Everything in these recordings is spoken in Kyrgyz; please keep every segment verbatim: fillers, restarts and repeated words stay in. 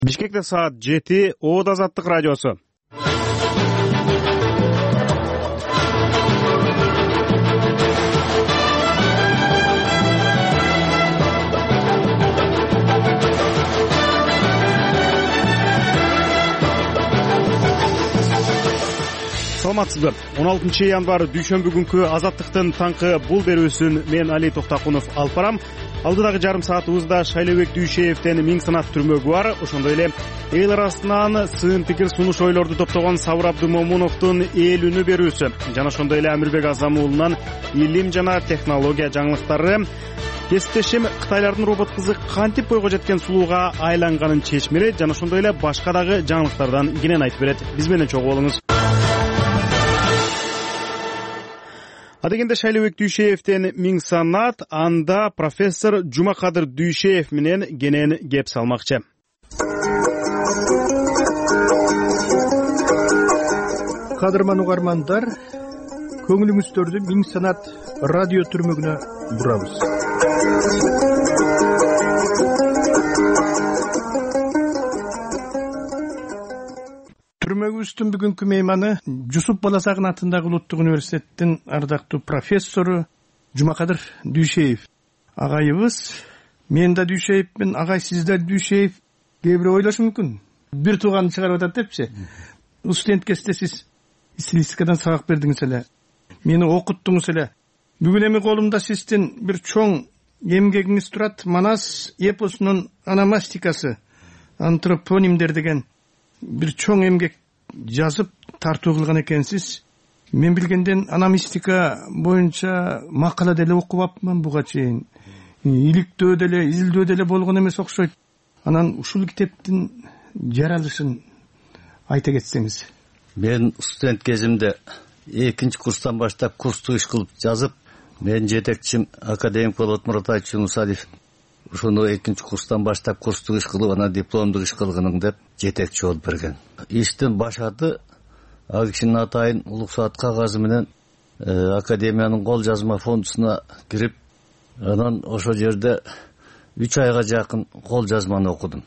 Бишкекте саат жети, Оот Азаттык радиосу. Саламатсызбы? он алтынчы январь дүйшөмбү күнкү Азаттыктын таңкы бул берүүсүн мен Али Токтакунов алып барам. Алдыдагы жарым саатыбызда Шайлообек Дүйшеевден миң санат түрмөгү бар. Ошондой эле эл арасынан сын пикир сунуш ойлорду топтогон Сабыр Абдымомуновдун эл үнү берүүсү жана ошондой эле Амирбек Азамуулунан илим жана технология жаңылыктары. Кесиптешим Кытайлардын робот кызы кантип бойго жеткен сулууга айланганын чечмери жана ошондой эле башка дагы жаңылыктардан кенен айтып берет. Биз менен чогуу болуңуз. Адегенде Шайлообек Дүйшеевден миң санат, анда профессор Жумакадыр Дүйшеев менен кенен кеп салмакчы. Кадырман угармандар, көңүлүңүздөрдү миң санат радио түрмөгүнө бурабыз. Түрмөгүбүздүн бүгүнкү мейманы Жусуп Баласагын атындагы Улуттук университеттин ардактуу профессору Жумакадыр Дүйшеев. Агайыбыз, мен да Дүйшеевмин, агай сиз да Дүйшеев. Кээ бирөө ойлошу мүмкүн. Бир тууганды чыгарып атат депчи. Студент кезде сиз стилистикадан сабак бердиңиз эле. Мени окуттуңуз эле. Бүгүн эми колумда сиздин бир чоң эмгегиңиз турат. Манас эпосунун ономастикасы, антропонимдер деген бир чоң эмгек жазып тартуу кылган экенсиз. Мен билгенден ономастика боюнча макала деле окуп апмын буга чейин. Иликтөө деле, изилдөө деле болгон эмес окшойт. Анан ушул китептин жаралышын айта кетсеңиз. Мен студент кезимде экинчи курстан баштап курстук иш кылып жазып, мен жетекчим академик Болот Муратович Мусалиев ушуну экинчи курстан баштап курстук иш кылып, анан дипломдук иш кылгының деп жетекчи болуп берген. Иштин башаты ал кишинин атайын улук саат кагазы менен академиянын кол жазма фондусуна кирип, анан ошол жерде үч айга жакын кол жазманы окудум.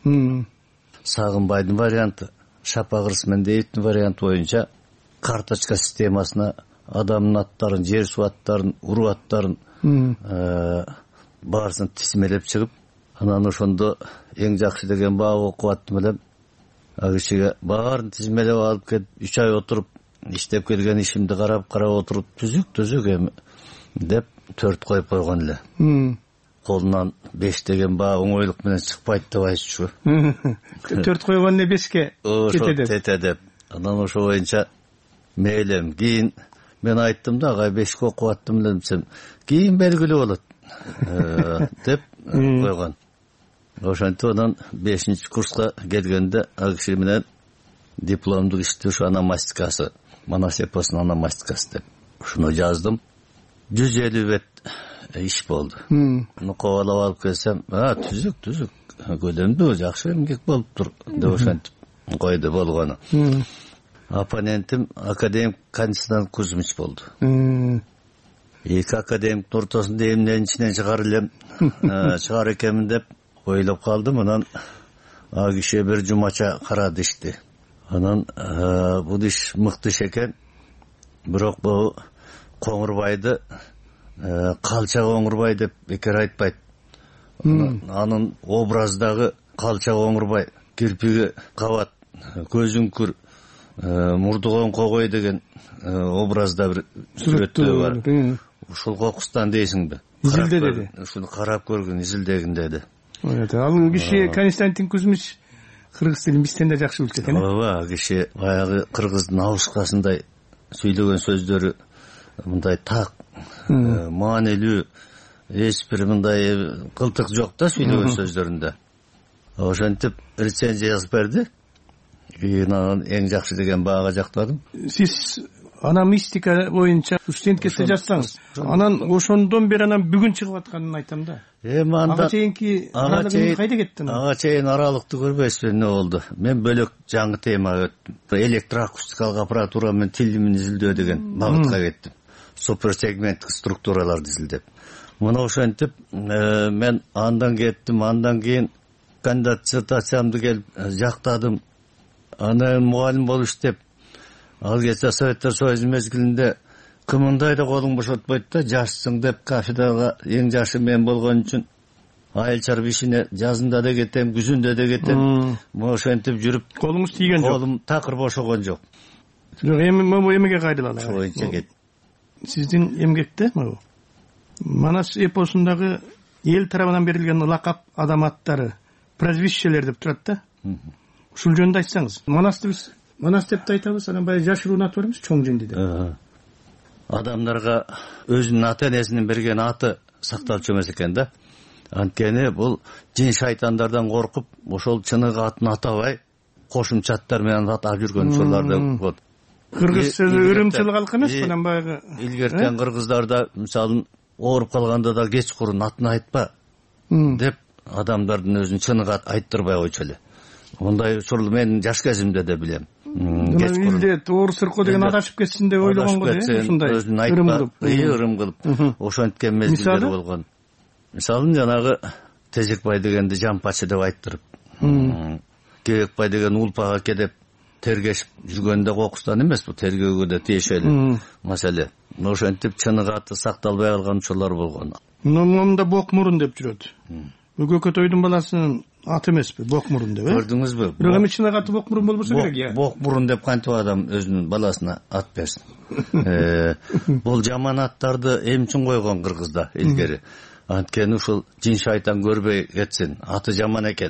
Сагынбайдын варианты, Шапак Рысмендеевдин варианты боюнча карточка системасына адамдын аттарын, жер суу аттарын, уру аттарын баарысын тизмелеп чыгып, анан ошондо эң жакшы деген баа окуп аттым элем. Ал кишиге баарын тизмелеп алып келип, үч ай отуруп, иштеп келген ишимди карап карап отуруп, түзүк түзүк эми деп төрт коюп койгон эле. Колунан беш деген баа оңойлук менен чыкпайт деп айтчу. төрт койгон эле бешке тете деп. Анан ошо боюнча мейлем. Кийин мен айттым да, агай бешке окуп аттым эле десем, кийин белгилүү болот деп койгон. Ошентип анан бешинчи курска келгенде ал киши менен дипломдук ишти ушу ономастикасы, Манас эпосунун ономастикасы деп ушуну жаздым. жүз элүү бет иш болду. Муну кубалап алып келсем, а түзүк түзүк, көлөмдүү жакшы эмгек болуптур деп ошентип койду болгону. Оппонентим академик Константин Кузьмич болду. Эки академиктин ортосунда эмненин ичинен чыгар элем, чыгар экенмин деп ойлоп калдым. Анан ал киши бир жумача карады ишти. Анан бул иш мыкты иш экен, бирок бул Коңурбайды калча Коңурбай деп бекер айтпайт. Анын образдагы калча Коңурбай, кирпиги кабат, көзүңкүр, мурду коңкогой деген образда бир сүрөттөө бар. Ушул кокустан дейсиңби? Изилде деди. Ушуну карап көргөн, изилдегин деди. Ал киши Константин Кузьмич кыргыз тилин бизден да жакшы билет экен. Ооба, ал киши баягы кыргыздын алышкасындай сүйлөгөн сөздөрү мындай так, маанилүү, эч бир мындай кылтык жок да сүйлөгөн сөздөрүндө. Ошентип рецензия жазып берди. Кийин анан эң жакшы деген баага жактадым. Сиз ономастика боюнча студент кезде жазсаңыз, анан ошондон бери анан бүгүн чыгып атканын айтам да. Эми анда ага чейинки аралыгы кайда кетти? Ага чейин аралыкты көрбөйсүз, эмне болду? Мен бөлөк жаңы темага өттүм. Электроакустикалык аппаратура менен тилимин изилдөө деген багытка кеттим. Суперсегменттик структураларды изилдеп. Муну ошентип мен андан кеттим, андан кийин кандидат диссертациямды келип жактадым. Анан мугалим болуп иштеп, ал кезде Советтер Союзу мезгилинде кымындай да колуң бошотпойт да, жашсың деп кафедрага эң жашы мен болгон үчүн айыл чарып ишине жазында да кетем, күзүндө да кетем. Ошентип жүрүп колуңуз тийген жок. Колум такыр бошогон жок. Жок, эми могу эмеге кайрылалы. Ошо боюнча кет. Сиздин эмгекте могу Манас эпосундагы эл тарабынан берилген лакап адам аттары, прозвищелер деп турат да. Ушул жөнүндө айтсаңыз. Манасты биз Манас деп айтабыз, анан баягы жашыруун аты бар эмес, чоң жинди деп. Адамдарга өзүнүн ата-энесинин берген аты сакталып жүрмөс экен да. Анткени бул жин шайтандардан коркуп, ошол чыныгы атын атабай, кошумча аттар менен атап жүргөн учурлар болот. Кыргыз сөзү өрөмчүл калк эмес, анан баягы илгертен кыргыздарда мисалы ооруп калганда да кечкурун атын айтпа деп адамдардын өзүн чыныгы айттырбай койчу эле. Ондай учур мен жаш кезимде да билем. Илде оор сыркоо деген адашып кетсин деп ойлогон го да, ушундай ырым кылып, ырым кылып ошенткен мезгилдер болгон. Мисалы жанагы Тезекбай дегенди Жампачы деп айттырып, Кебекбай деген Улпага келип тергешип жүргөндө кокустан эмес, бу тергөөгө да тиешелүү маселе. Ошентип чыныгы аты сакталбай калган учурлар болгон. Момунда Бокмурун деп жүрөт. Көкөтөйдүн баласынын аты эмеспи, Бокмурун деп, э? Көрдүңүзбү? Бирок эми чыныгы аты Бокмурун болбосо керек, я. Бокмурун деп кантип адам өзүнүн баласына ат берсин. Бул жаман аттарды эми үчүн койгон кыргызда илгери. Анткени ушул жин шайтан көрбөй кетсин, аты жаман экен.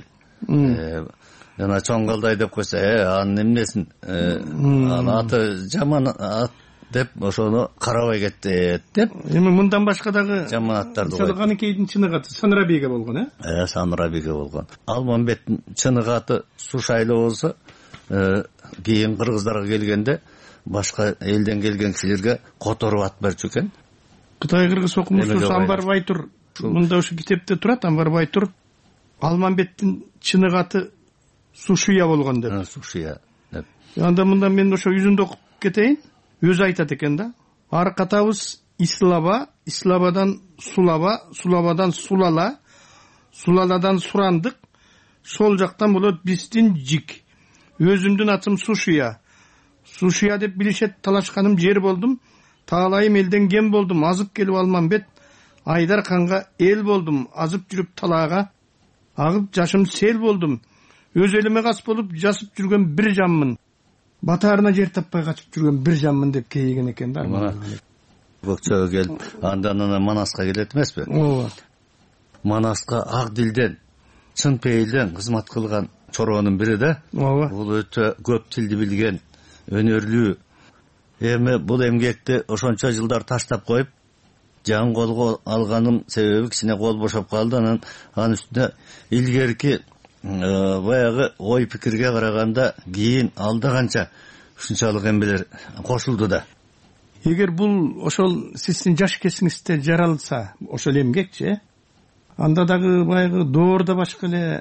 Жана чоңгалдай деп койсо, э, анын эмнесин, ал аты жаман ат деп ошону карабай кетти деп. Эми мындан башка дагы жаман аттарды койду. Мисалы Каныкейдин чыныгы аты Санырабиге болгон, э? Э, Санырабиге болгон. Алмамбеттин чыныгы аты Сушайлы болсо, кийин кыргыздарга келгенде башка элден келген кишилерге которуп ат берчү экен. Кытай кыргыз окумуштуусу Амбар Байтур мында ушу китепте турат, Амбар Байтур Алмамбеттин чыныгы аты Сушия болгон деп. Сушия деп. Анда мында мен ошо жүзүндө окуп кетейин. Өзү айтат экен да. Аркатабыз Ислаба, Ислабадан Сулаба, Сулабадан Сулала, Сулаладан Сурандык, сол жактан болот биздин жик. Өзүмдүн атым Сушия. Сушия деп билишет, талашканым жер болдум. Таалайым элден кем болдум, азып келип Алмамбет. Айдар канга эл болдум, азып жүрүп талаага. Агып жашым сел болдум. Өз элиме кас болуп жасып жүргөн бир жаммын. Батаарына жер таппай качып жүргөн бир жаммын деп кейиген экен да. Көкчөгө келип, андан анан Манаска келет эмеспи? Ооба. Манаска ак дилден, чын пейилден кызмат кылган чоронун бири да. Ооба. Бул өтө көп тилди билген, өнөрлүү. Эми бул эмгекти ошончо жылдар таштап коюп, жан колго алганым себеби кичине кол бошоп калды. Анан анын үстүнө илгерки баягы ой пикирге караганда кийин алда канча ушунчалык эмелер кошулду да. Эгер бул ошол сиздин жаш кезиңизде жаралса, ошол эмгекчи, анда дагы баягы доор да башка эле,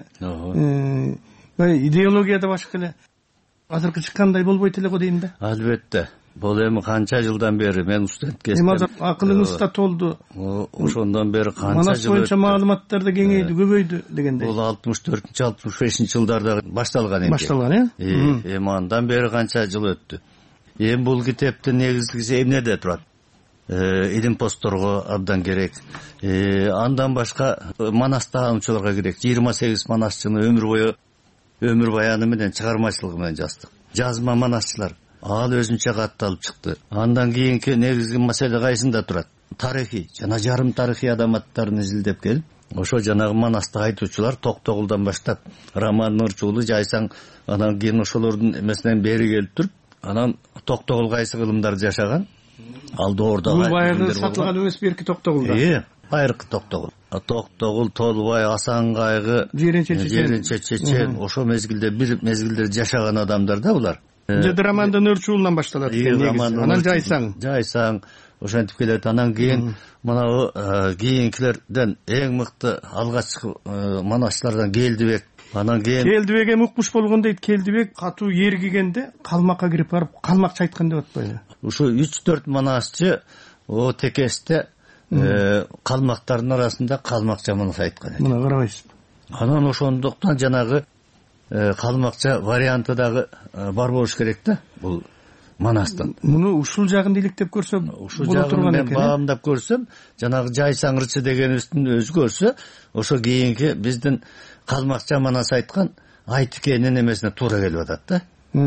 баягы идеология да башка эле. Азыркы чыккандай болбойт эле го дейм да. Албетте. Бул эми канча жылдан бери мен студент кезимде. Эми азыр акылыңыз да толду. Ошондон бери канча Манас жыл боюнча маалыматтар да кеңейди, көбөйдү дегендей. Бул алтымыш төртүнчү алтымыш бешинчи жылдарда башталган экен. Башталган, э? Эми андан бери канча жыл өттү. Эми бул китептин негизгиси эмнеде турат? Илим постторго абдан керек. Андан башка Манас таануучуларга керек. жыйырма сегиз манасчыны өмүр бою өмүр баяны менен чыгармачылыгы менен жаздык. Жазма манасчылар. Ал өзүнчө катталып чыкты. Андан кийинки негизги маселе кайсында турат? Тарыхый жана жарым тарыхый адаматтарын изилдеп келип, ошо жанагы Манасты айтуучулар Токтогулдан баштап Роман Нурчуулу, Жайсаң, анан кийин ошолордун эмесинен бери келип туруп, анан Токтогул кайсы кылымдарды жашаган? Ал доордогу. Бул баягы сатылган эмес берки Токтогулда. Э, байыркы Токтогул. Токтогул, Толбай, Асан кайгы, Жеренче Чечен, ошо мезгилде бир мезгилде жашаган адамдар да булар. Жеди Романдан Нурчуулунан башталат экен негизи. Анан Жайсаң. Жайсаң ошентип келет. Анан кийин мынау кийинкилерден эң мыкты алгачкы манасчылардан Келдибек. Анан кийин Келдибек эми укмуш болгон дейт. Келдибек катуу ээргигенде калмакка кирип барып калмакча айткан деп атпайбы? Ушу үч төрт манасчы о текесте калмактардын арасында калмакча манас айткан экен. Мына карабайсызбы? Анан ошондуктан жанагы калмакча варианты дагы бар болуш керек да бул Манастын. Муну ушул жагын иликтеп көрсө ушул жагын мен баамдап көрсөм, жанагы Жайсаңырчы дегенибиздин өзгөсү ошо кийинки биздин калмакча Манас айткан Айтыкенин эмесине туура келип атат да.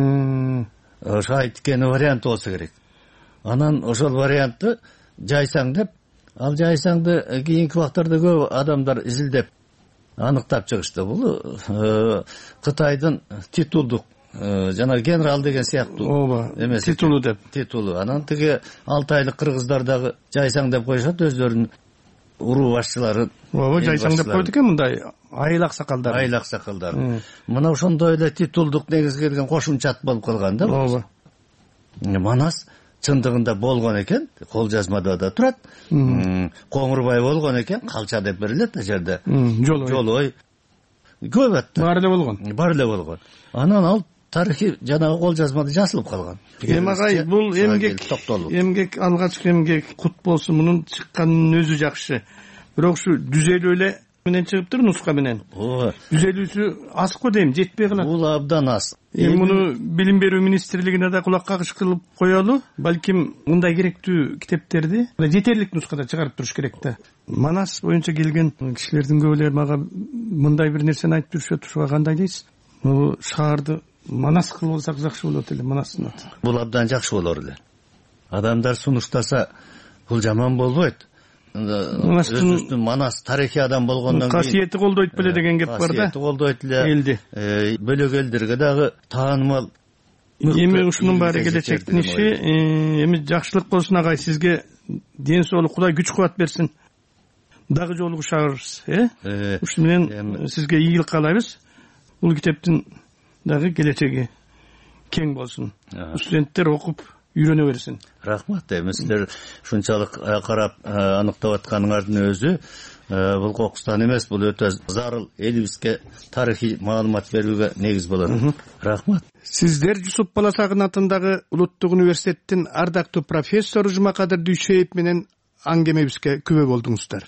Ошо Айтыкенин варианты болсо керек. Анан ошол вариантты Жайсаң деп, ал Жайсаңды кийинки убактарда көп адамдар изилдеп аныктап чыгышты. Бул Кытайдын титулдук жана генерал деген сыяктуу эмес титулу деп титулу. Анан тиги алты айлык кыргыздар дагы Жайсаң деп коюшат өздөрүнүн уруу башчылары. Ооба, Жайсаң деп койду экен мындай айыл аксакалдар. Айыл аксакалдар. Мына ошондой эле титулдук негизге келген кошумча ат болуп калган да. Ооба. Манас чындыгында болгон экен, кол жазмада да турат. Коңурбай болгон экен, Калча деп берилет а жерде. Жолой. Жолой. Көп ат. Баары эле болгон. Баары эле болгон. Анан ал тарыхый жанагы кол жазмада жазылып калган. Эми агай бул эмгек, эмгек алгачкы эмгек кут болсун, мунун чыкканынын өзү жакшы. Бирок ушу түзөлүү эле менен чыгыптыр нуска менен. Ооба. Түзөлүүсү аз го дейм, жетпей калат. Бул абдан аз. Эми муну билим берүү министрлигине да кулак кагыш кылып коелу. Балким мындай керектүү китептерди жетерлик нускада чыгарып туруш керек да. Манас боюнча келген кишилердин көбү мага мындай бир нерсени айтып жүрүшөт. Ушуга кандай дейсиз? Бул шаарды Манас кылып алсак жакшы болот эле, Манастын аты. Бул абдан жакшы болор эле. Адамдар сунуштаса бул жаман болбойт. Өзүбүздүн Манас тарыхый адам болгондон кийин касиети колдойт беле деген кеп бар да. Касиети колдойт эле. Элди. Бөлөк элдерге дагы таанымал. Эми ушунун баары келечектин иши. Эми жакшылык болсун агай, сизге ден соолук, Кудай күч кубат берсин. Дагы жолугушабыз, э? Ушу менен сизге ийгилик каалайбыз. Бул китептин дагы келечеги кең болсун. Студенттер окуп үйрөнө берсин. Рахмат. Эми силер ушунчалык карап аныктап атканыңардын өзү бул кокустан эмес, бул өтө зарыл элибизге тарыхый маалымат берүүгө негиз болот. Рахмат. Сиздер Жусуп Баласагын атындагы Улуттук университеттин ардактуу профессору Жумакадыр Дүйшеев менен аңгемебизге күбө болдуңуздар.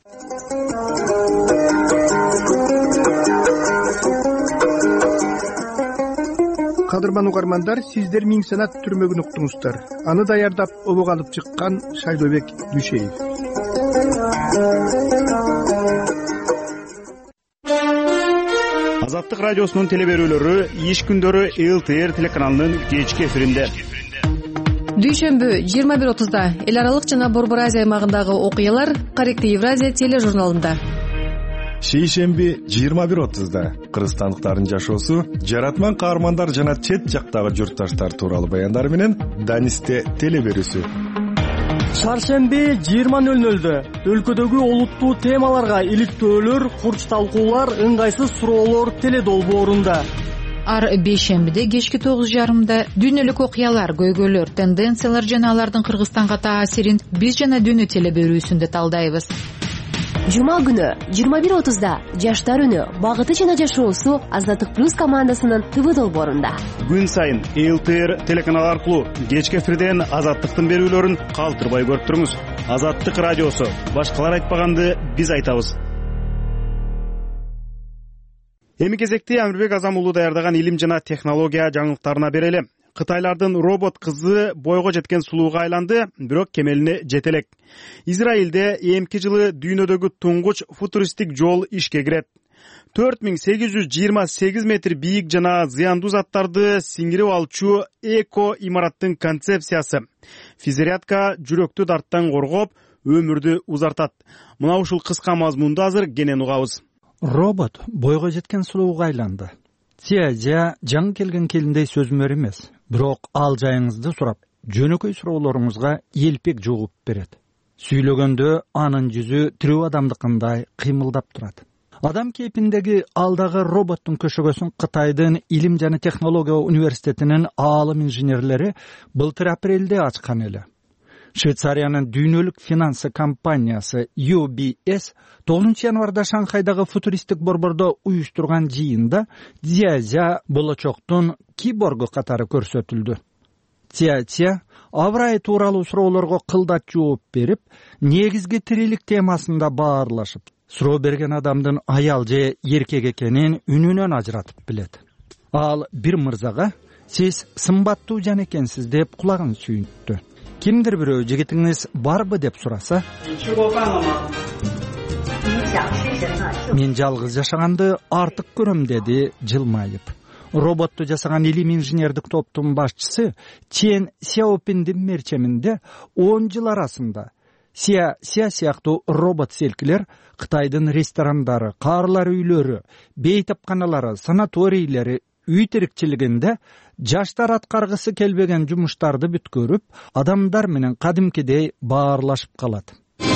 Кадырман угармандар, сиздер Миң санат түрмөгүн уктуңуздар. Аны даярдап обого алып чыккан Шайлообек Дүйшеев. Азаттык радиосунун телеберүүлөрү иш күндөрү эл тэ эр телеканалынын кечки эфиринде. Дүйшөмбү жыйырма бир отузда эл аралык жана Борбор Азия аймагындагы окуялар Корректив Евразия тележурналында. Шейшемби жыйырма бир отузда кыргызстандыктардын жашоосу, жаратман каармандар жана чет жактагы журтташтар тууралуу баяндар менен Данисте телеберүүсү. Чаршемби жыйырма нөл нөлдө өлкөдөгү олуттуу темаларга иликтөөлөр, курч талкуулар, ыңгайсыз суроолор теледолбоорунда. Ар бейшембиде кечки тогуз жарымда дүйнөлүк окуялар, көйгөйлөр, тенденциялар жана алардын Кыргызстанга таасирин биз жана дүйнө телеберүүсүндө талдайбыз. Жума күнү жыйырма бир отузда жаштар үнү, багыты жана жашоосу Азаттык плюс командасынын ТВ долбоорунда. Күн сайын эл тэ эр телеканалы аркылуу кечки эфирден Азаттыктын берүүлөрүн калтырбай көрүп туруңуз. Азаттык радиосу, башкалар айтпаганды биз айтабыз. Эми кезекте Амирбек Азам уулу даярдаган илим жана технология жаңылыктарына берели. Кытайлардын робот кызы бойго жеткен сулууга айланды, бирок кемелине жете элек. Израилде эмки жылы дүйнөдөгү туңгуч футуристик жол ишке кирет. төрт миң сегиз жүз жыйырма сегиз метр бийик жана зыяндуу заттарды сиңирип алчу эко имараттын концепциясы физзарядка жүрөктү дарттан коргоп, өмүрдү узартат. Мына ушул кыска мазмунду азыр кенен угабыз. Робот бойго жеткен сулууга айланды. Тиажа жаңы келген келиндей сөзмөр эмес, бирок ал жайыңызды сурап, жөнөкөй суроолоруңузга элпек жооп берет. Сүйлөгөндө анын жүзү тирүү адамдыкындай кыймылдап турат. Адам кейпиндеги алдагы роботтун көшөгөсүн Кытайдын Илим жана технология университетинин аалым инженерлери былтыр апрелде ачкан эле. Швейцариянын дүйнөлүк финансы компаниясы ю би эс тогузунчу январда Шанхайдагы футуристик борбордо уюштурган жыйында Дзязя болочоктун киборгу катары көрсөтүлдү. Тиатия абрай тууралуу суроолорго кылдат жооп берип, негизги тирилик темасында баарлашып, суроо берген адамдын аял же эркек экенин үнүнөн ажыратып билет. Ал бир мырзага сиз сымбаттуу жан экенсиз деп кулагын сүйүнттү. Кимдир бирөө жигитиңиз барбы деп сураса, мен жалгыз жашаганды артык көрөм деди жылмайып. Роботту жасаган илим инженердик топтун башчысы Чен Сяопиндин мерчеминде он жыл арасында Сия Сия сыяктуу робот селкилер Кытайдын ресторандары, каарлар үйлөрү, бейтапканалары, санаторийлери, үй тирикчилигинде жаштар аткаргысы келбеген жумуштарды бүткөрүп, адамдар менен кадимкидей баарлашып калат.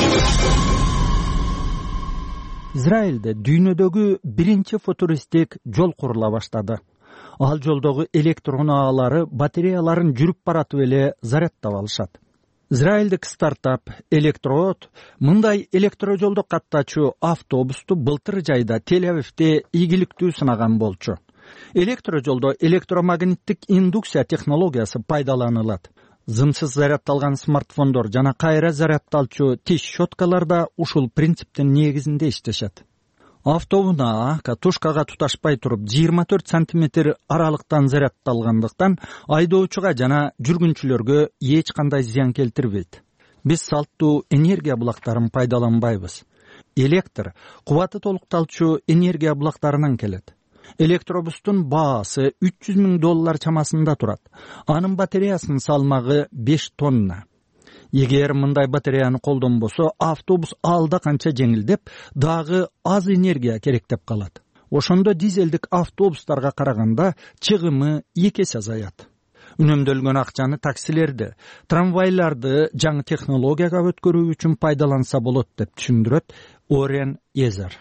Израилде дүйнөдөгү биринчи футуристик жол курула баштады. Ал жолдогу электр унаалары батареяларын жүрүп баратып эле зарядтап алышат. Израилдик стартап Электрод мындай электрожолдо каттачу автобусту былтыр жайда Тель-Авивде ийгиликтүү сынаган болчу. Электрожолдо электромагниттик индукция технологиясы пайдаланылат. Зымсыз зарядталган смартфондор жана кайра зарядталчу тиш щеткаларда ушул принциптин негизинде иштешет. Автоунаа катушкага туташпай туруп жыйырма төрт сантиметр аралыктан зарядталгандыктан айдоочуга жана жүргүнчүлөргө эч кандай зыян келтирбейт. Биз салттуу энергия булактарын пайдаланбайбыз. Электр кубаты толукталчу энергия булактарынан келет. Электробустун баасы үч жүз миң доллар чамасында турат. Анын батареясынын салмагы беш тонна. Эгер мындай батареяны колдонбосо, автобус алда канча жеңилдеп, дагы аз энергия керектеп калат. Ошондо дизелдик автобустарга караганда чыгымы эки эсе азаят. Үнөмдөлгөн акчаны таксилерди, трамвайларды жаңы технологияга өткөрүү үчүн пайдаланса болот деп түшүндүрөт Орен Езер.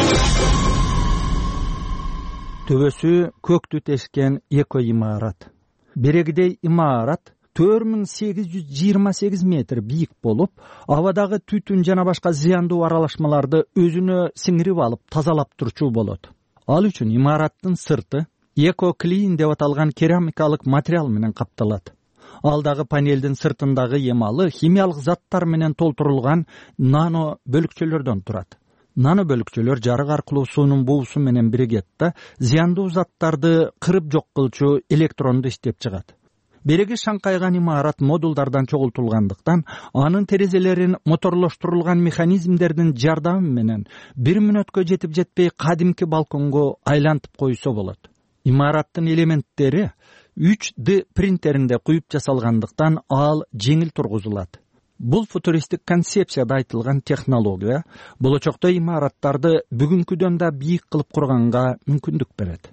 Төбөсү көктү тешкен эко имарат. Берегидей имарат төрт миң сегиз жүз жыйырма сегиз метр бийик болуп, абадагы түтүн жана башка зыяндуу аралашмаларды өзүнө сиңирип алып тазалап турчу болот. Ал үчүн имараттын сырты эко клин деп аталган керамикалык материал менен капталат. Алдагы панелдин сыртындагы эмалы химиялык заттар менен толтурулган нано бөлүкчөлөрдөн турат. Нано бөлүкчөлөр жарык аркылуу суунун буусу менен биригет да зыяндуу заттарды кырып жок кылчу электронду иштеп чыгат. Береги шаңкайган имарат модулдардан чогултулгандыктан, анын терезелерин моторлоштурулган механизмдердин жардамы менен бир мүнөткө жетип жетпей кадимки балконго айлантып койсо болот. Имараттын элементтери үч дэ принтеринде куюп жасалгандыктан ал жеңил тургузулат. Бул футуристик концепцияда айтылган технология болочокто имараттарды бүгүнкүдөн да бийик кылып курганга мүмкүндүк берет.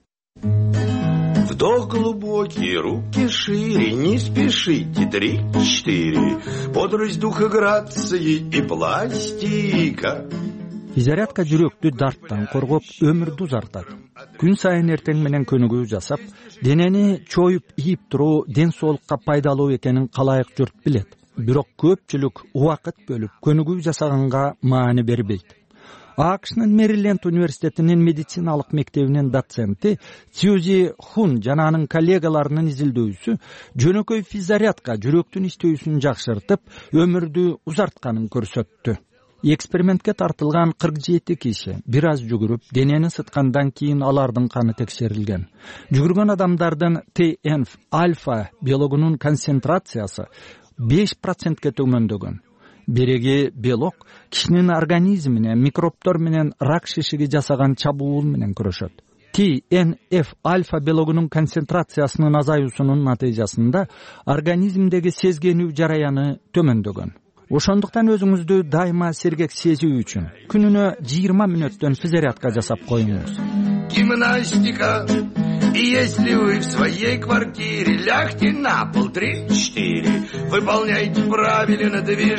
Вдох глубокий, руки шире, не спешите, три-четыре, бодрость духа, грации и пластика. Физизарядка жүрөктү дарттан коргоп, өмүрдү узартат. Күн сайын эртең менен көнүгүү жасап, денени чоюп ийип туруу ден соолукка пайдалуу экенин калайык журт билет. Бирок көпчүлүк убакыт бөлүп көнүгүү жасаганга маани бербейт. АКШнын Мэриленд университетинин медициналык мектебинин доценти Сьюзи Хун жана анын коллегаларынын изилдөөсү жөнөкөй физзарядка жүрөктүн иштөөсүн жакшыртып, өмүрдү узартканын көрсөттү. Экспериментке тартылган кырк жети киши бир аз жүгүрүп, денени сыткандан кийин алардын каны текшерилген. Жүгүргөн адамдардын Т Н Ф альфа белогунун концентрациясы беш процентке төмөндөгөн. Береги белок кишинин организмине микробтор менен рак шишиги жасаган чабуул менен күрөшөт. Т Н Ф альфа белогунун концентрациясынын азаюусунун натыйжасында организмдеги сезгенүү жараяны төмөндөгөн. Ошондуктан өзүңүздү дайыма сергек сезүү үчүн күнүнө жыйырма мүнөттөн физзарядка жасап коюңуз. Гимнастика. И если вы в своей квартире, лягте на пол, три-четыре, выполняйте правильно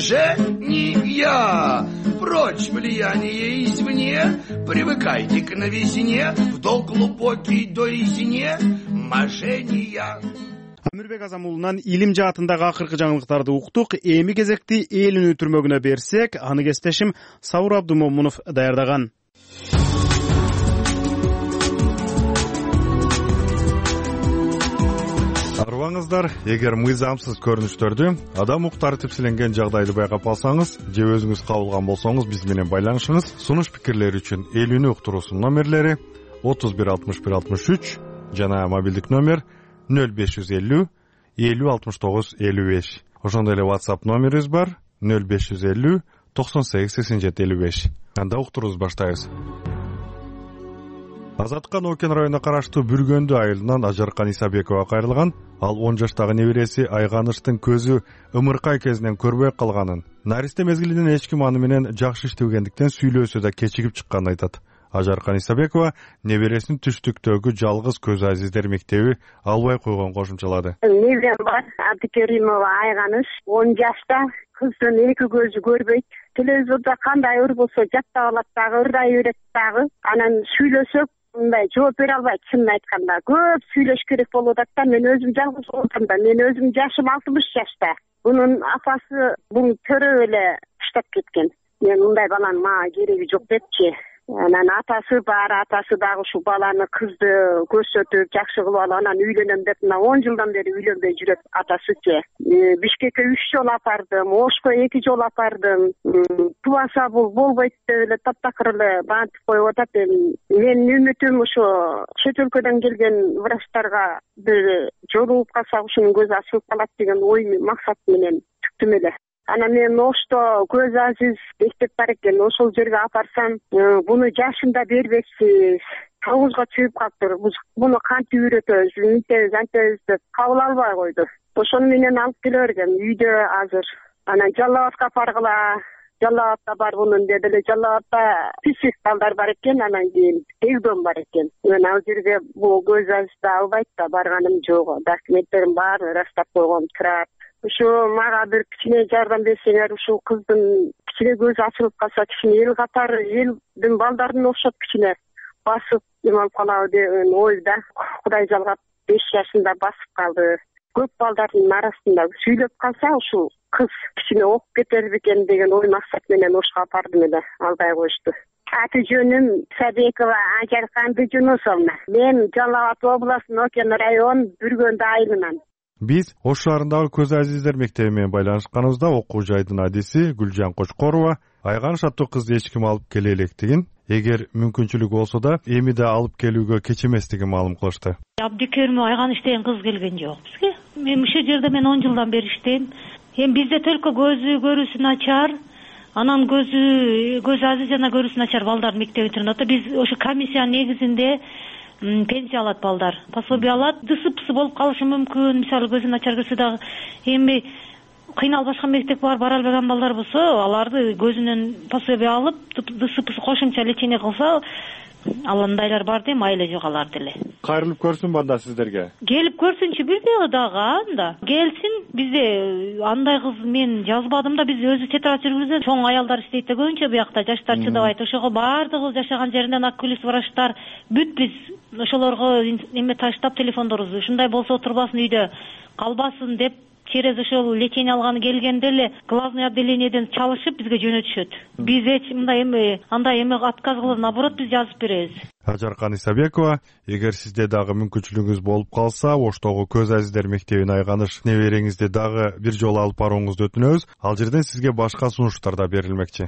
движения, прочь влияние извне, привыкайте к новизне, вдох глубокий до резине, мошенния. Амирбек Азам уулунан илим жаатындагы акыркы жаңылыктарды уктук. Эми кезекти эл үнү түрмөгүнө берсек, аны кесиптешим Саур Абдумомунов даярдаган. арыбаңыздар, эгер мыйзамсыз көрүнүштөрдү, адам укуктары тепселенген жагдайды байкап алсаңыз же өзүңүз кабылган болсоңуз биз менен байланышыңыз. Сунуш пикирлер үчүн элүүнү уктуруусунун номерлери отуз бир алтымыш бир алтымыш үч жана мобилдик номер нөл беш жүз элүү элүү алтымыш тогуз элүү беш. Ошондой эле WhatsApp номерибиз бар нөл беш жүз элүү токсон сегиз сексен жети элүү беш. Анда уктурубузду баштайбыз. Азаттыкка Нокен районуна караштуу Бүргөндү айылынан Ажаркан Исабекова кайрылган. Ал он жаштагы небереси Айганыштын көзү ымыркай кезинен көрбөй калганын, наристе мезгилинен эч ким аны менен жакшы иштебегендиктен сүйлөсө да кечигип чыкканын айтат. Ажаркан Исабекова небересин түштүктөгү жалгыз көз азиздер мектеби албай койгон кошумчалады. Неберем бар, Абдыкеримова Айганыш, он жашта, кыздын эки көзү көрбөйт. Телевизордо кандай ыр болсо жаттап алат дагы, ырдай берет дагы. Анан сүйлөсөк мындай жооп бере албайт, чынын айтканда. Көп сүйлөш керек болуп атат да, мен өзүм жалгыз отурам да, мен өзүм жашым алтымыш жашта. Бунун апасы буну көрөп эле таштап кеткен. Мен мындай баланын мага кереги жок депчи. Анан атасы бар, атасы дагы ушул баланы кызды көрсөтүп, жакшы кылып алып, анан үйлөнөм деп мына он жылдан бери үйлөнбөй жүрөт атасычы. Бишкекке үч жолу апардым, Ошко эки жолу апардым. Тубаса бул болбойт деп эле таптакыр эле бантип коюп атат. Менин үмүтүм ошо чет өлкөдөн келген врачтарга бир жолугуп калсак ушунун көзү ачылып калат деген ой максат менен түктүм эле. Анан мен Ошто көз азиз мектеп бар экен, ошол жерге апарсам, буну жашында бербексиз, тогузга чыгып калыптыр. Буну кантип үйрөтөбүз, мынтебиз, антебиз деп кабыл албай койду. Ошону менен алып келе бергем үйдө азыр. Анан Жалал Абадка баргыла, Жалал Абадта бар бунун деди эле. Жалал Абадта псих балдар бар экен, анан кийин дегдом бар экен. Мен ал жерге бул көз азизди албайт да барганым жок. Документтерим баары растап койгом турат. Ушу мага бир кичине жардам берсеңер, ушул кыздын кичине көзү ачылып калса, кичине эл катары, элдин балдарына окшоп кичине басып эме алып калабы деген ойда. Кудай жалгап беш жашында басып калды. Көп балдардын арасында сүйлөп калса, ушул кыз кичине окуп кетер бекен деген ой максат менен Ошко апардым эле, албай коюшту. Аты жөнүм Сабекова Ажаркан Жунусовна. Мен Жалал Абад областы Нокен район Бүргөндү айылынан. Биз Ош шаарындагы көз азиздер мектеби менен байланышканыбызда окуу жайдын адиси Гүлжан Кочкорова Айганыш аттуу кызды эч ким алып келе электигин, эгер мүмкүнчүлүк болсо да эми да алып келүүгө кечеместигин маалым кылышты. Абдыкеримова Айганыш деген кыз келген жок бизге. Мен ушул жерде мен он жылдан бери иштейм. Эми бизде только көзү көрүүсү начар, анан көзү көз азиз жана көрүүсү начар балдар мектеби турат. Биз ошо комиссиянын негизинде пенсия алат балдар, пособие алат. Дысыпсы болуп калышы мүмкүн, мисалы көзү начар көрсө дагы. Эми кыйналып башка мектеп бар, бара албаган балдар болсо, аларды көзүнөн пособие алып, дысыпсы кошумча лечение кылса, аландайлар бар дейм, айла жок алар деле. Кайрылып көрсүн банда сиздерге. Келип көрсүнчү бирде дагы анда. Келсин, бизде андай кыз мен жазбадым да, биз өзү тетрадь жүргүзөбүз. Чоң аялдар иштейт да көбүнчө биякта, жаштар чыдабайт. Ошого баардыгы жашаган жеринен окулист врачтар бүт биз ошолорго эме таштап телефондорубузду. Ушундай болсо турбасын үйдө калбасын деп через ошол лечение алганы келгенде эле глазный отделениеден чалышып бизге жөнөтүшөт. Биз эч мындай эме андай эме отказ кылып, наоборот биз жазып беребиз. Ажаркан Исабекова, эгер сизде дагы мүмкүнчүлүгүңүз болуп калса, Оштогу көз азиздер мектебине Айганыш небереңизди дагы бир жолу алып барууңузду өтүнөбүз. Ал жерден сизге башка сунуштар да берилмекчи.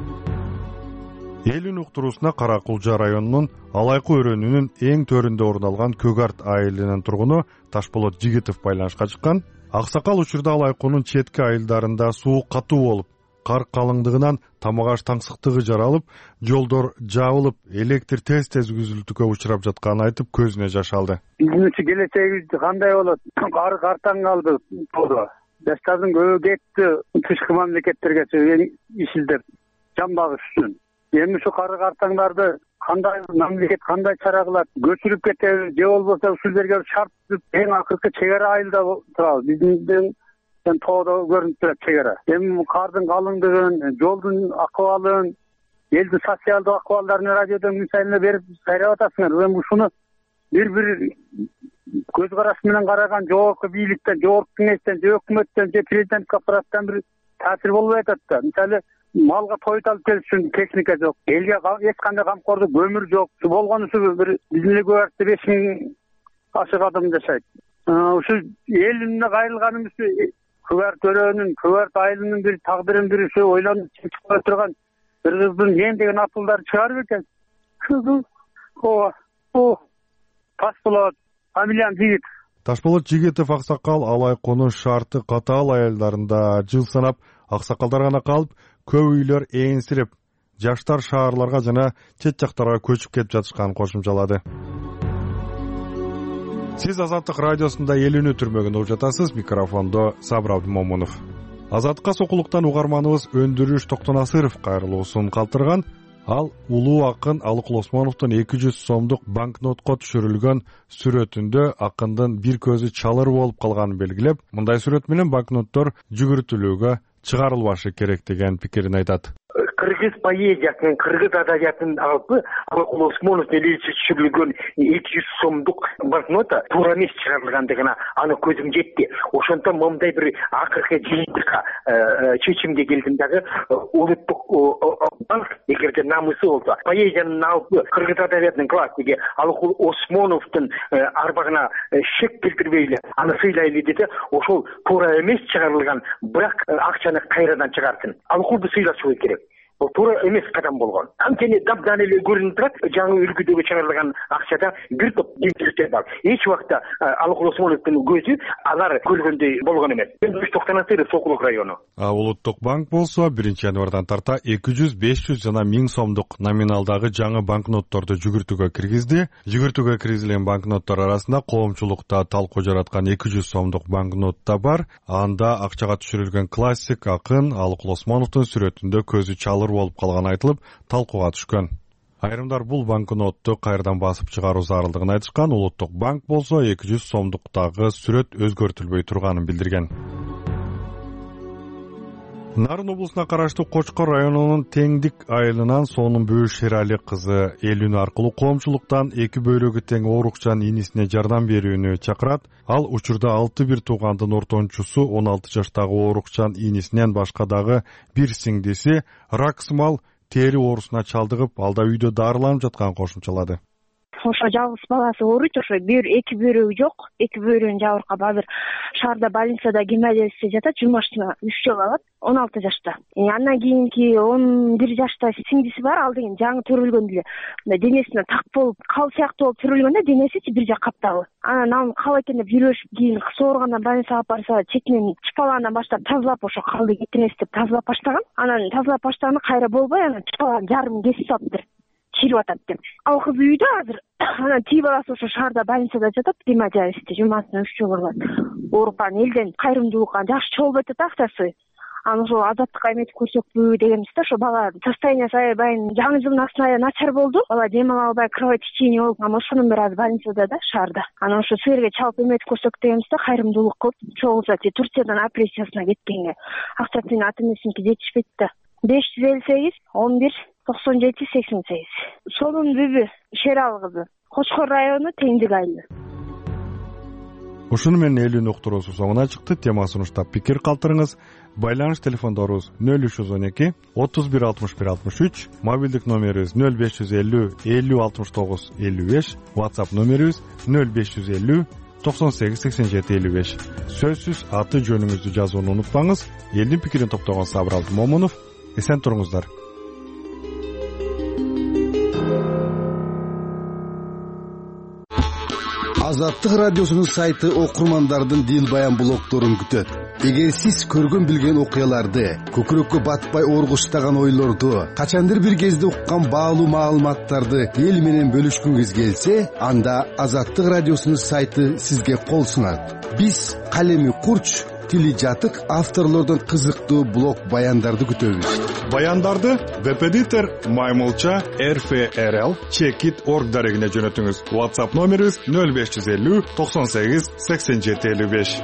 Элүүнүн уктуруусуна Кара Кулжа районунун Алайкы өрөөнүнүн эң төрүндө орун алган Көгарт айылынын тургуну Ташболот Жигитов байланышка чыккан. Аксакал учурда Алайкынын четки айылдарында суу катуу болуп, кар калыңдыгынан тамак аш таңсыктыгы жаралып, жолдор жабылып, электр тез-тез үзүлтүүгө учурап жатканын айтып, көзүнө жаш алды. Биздин келечегибиз кандай болот? Кар картаң калды. Жаштардын көбү кетти тышкы мамлекеттерге иш издеп, жан багыш үчүн. Эми ушу кары картаңдарды кандай мамлекет кандай чара кылат? Көчүрүп кетеби же болбосо ушул жерге шарт эң акыркы чек ара айылда турабыз. Биздин тоодо көрүнүп турат чек ара. Эми кардын калыңдыгын, жолдун акыбалын, элдин социалдык акыбалдарын радиодон мисалына берип кайрап атасыңар. Эми ушуну бир-бир көз караш менен караган жогорку бийликтен, жогорку кеңештен, же өкмөттөн, же президенттик аппараттан бир таасир болбой атат да. Мисалы малга тоют алып келиш үчүн техника жок, элге эч кандай камкордук, көмүр жок. Болгон ушу бир биздин Көгартта беш миң ашык адам жашайт. Ушу элине кайрылганыбызды Күбөр төрөнүн, Күбөр айылынын бир тагдырын бир ушу ойлонуп чыгып турган бир кыздын мен деген атылдары чыгарып экен. Кызыл, о, о, Ташболот, фамилиям Жигит. Ташболот Жигитов аксакал алай конуш шарты катаал айылдарында жыл санап аксакалдар гана калып, көп үйлөр ээнсирип, жаштар шаарларга жана чет жактарга көчүп кетип жатышканын кошумчалады. Сиз Азаттык радиосунда элүүнү түрмөгүн угуп жатасыз. Микрофондо Сабыр Абдымомунов. Азаттыкка сокулуктан угарманыбыз Өндүрүш Токтонасыров кайрылуусун калтырган. Ал улуу акын Алыкул Осмоновдун эки жүз сомдук банкнотко түшүрүлгөн сүрөтүндө акындын бир көзү чалыр болуп калганын белгилеп, мындай сүрөт менен банкноттор жүгүртүлүүгө чыгарылбашы керек деген пикирин айтат. Кыргыз поэзиясынын, кыргыз адабиятынын алпы Алыкул Осмонов менен түшүрүлгөн эки жүз сомдук банкнота туура эмес чыгарылгандыгына аны көзүм жетти. Ошондон момундай бир акыркы жыйынтыкка чечимге келдим дагы. Улуттук банк эгерде намысы болсо, поэзиянын алпы кыргыз адабиятынын классиги Алыкул Осмоновдун арбагына шек келтирбей эле аны сыйлайлы деди. Ошол туура эмес чыгарылган, бирок акчаны кайрадан чыгартсын. Алыкулду сыйлашуу керек. Бул туура эмес кадам болгон. Анткени дабдан эле көрүнүп турат, жаңы үлгүдөгү чыгарылган акчада бир топ кемчиликтер бар. Эч убакта Алыкул Осмоновдун көзү алар көргөндөй болгон эмес. Өндүрүш Токтонасыров Сокулук району. А Улуттук банк болсо биринчи январдан тарта эки жүз, беш жүз жана миң сомдук номиналдагы жаңы банкнотторду жүгүртүүгө киргизди. Жүгүртүүгө киргизилген банкноттор арасында коомчулукта талкуу жараткан эки жүз сомдук банкнот да бар. Анда акчага түшүрүлгөн классик акын Алыкул Осмоновдун сүрөтүндө көзү чалыр болуп калган айтылып, талкууга түшкөн. Айрымдар бул банкнотту кайрадан басып чыгаруу зарылдыгын айтышкан. Улуттук банк болсо эки жүз сомдуктагы сүрөт өзгөртүлбөй турганын билдирген. Нарын облусуна караштуу Кочкор районунун Теңдик айылынан Сонун Бөөш Шерали кызы элүүнү аркылуу коомчулуктан эки бөйрөгү тең оорукчан инисине жардам берүүнү чакырат. Ал учурда алты бир туугандын ортончусу он алты жаштагы оорукчан инисинен башка дагы бир сиңдиси рак сымал тери оорусуна чалдыгып, алда үйдө дарыланып жатканын кошумчалады. Ошо жалгыз баласы ооруйт, ошо бир эки бөйрөгү жок, эки бөйрөгүн жабыркап азыр шаарда больницада гемодиализде жатат, жумашына үч жыл алат, он алты жашта. Андан кийинки он бир жашта сиңдиси бар, ал деген жаңы төрөлгөн эле, денесине так болуп, кал сыяктуу болуп төрөлгөндө денеси бир жак каптагы. Анан ал кал экен деп жүрөшүп, кийин сооргандан больницага алып барса, четинен чыпалаандан баштап тазалап, ошо калды кетирмес деп тазалап баштаган. Анан тазалап баштаганда кайра болбой, анан чыпалааны жарым кесип салыптыр. Чирип атат деп. Ал кыз үйдө азыр. Анан тие баласы ошо шаарда больницада жатат, гемодиализде жумасына үч жыл болот. Оорукан элден кайрымдуулукка жакшы чогулуп атат акчасы. Анан ошо Азаттыкка эметип көрсөкпү дегенбиз да, ошо бала состояниясы аябай жаңы жылдын астына аябай начар болду. Бала дем ала албай, кровотечение болуп, анан ошонун бери азыр больницада да шаарда. Анан ошо силерге чалып эметип көрсөк дегенбиз да, кайрымдуулук кылып чогулса, Турциядан операциясына кеткенге акчасы ата энесиники жетишпейт да. беш жүз элүү сегиз он бир токсон жети сексен сегиз. Сонун Бүбү Шерал кызы, Кочкор району, Теңдик айылы. Ушуну менен элүүнү уктуруусу соңуна чыкты. Темасын уштап пикир калтырыңыз. Байланыш телефондорубуз нөл үч жүз он эки отуз бир алтымыш бир алтымыш үч, мобилдик номерибиз нөл беш жүз элүү элүү алтымыш тогуз элүү беш, WhatsApp номерибиз нөл беш жүз элүү токсон сегиз сексен жети элүү беш. Сөзсүз аты жөнүңүздү жазууну унутпаңыз. Элдин пикирин топтогон Сабыр Абдымомунов. Эсен туруңуздар. Азаттык радиосунун сайты окурмандардын дил баян блогдорун күтөт. Эгер сиз көргөн билген окуяларды, көкүрөккө батпай оргуштаган ойлорду, качандыр бир кезде уккан баалуу маалыматтарды эл менен бөлүшкүңүз келсе, анда Азаттык радиосунун сайты сизге кол сунат. Биз калеми курч, тили жатык авторлордун кызыктуу блог баяндарды күтөбүз. Баяндарды веб-эдитор Маймылча эр эф эр эл чекит точка орг дарегине жөнөтүңүз. WhatsApp номерибиз нөл беш жүз элүү токсон сегиз сексен жети элүү беш.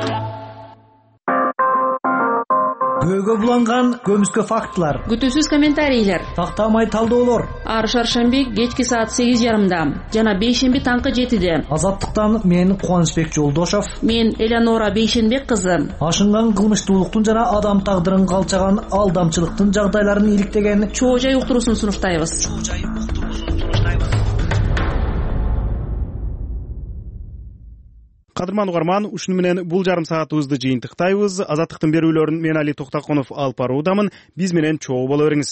Көйгө буланган көмүскө фактылар, күтүүсүз комментарийлер, тактамай талдоолор. Ар шаршемби кечки саат сегиз жарымда жана бейшемби таңкы жетиде. Азаттыктан мен Кубанычбек Жолдошов, мен Элеонора Бейшенбек кызы. Ашынган кылмыштуулуктун жана адам тагдырын калчаган алдамчылыктын жагдайларын иликтеген чоо жай уктуруусун сунуштайбыз. кадырман угарман, ушуну менен бул жарым саатыбызды жыйынтыктайбыз. Азаттыктын берүүлөрүн мен Али Токтакунов алып баруудамын. Биз менен чогуу боло бериңиз.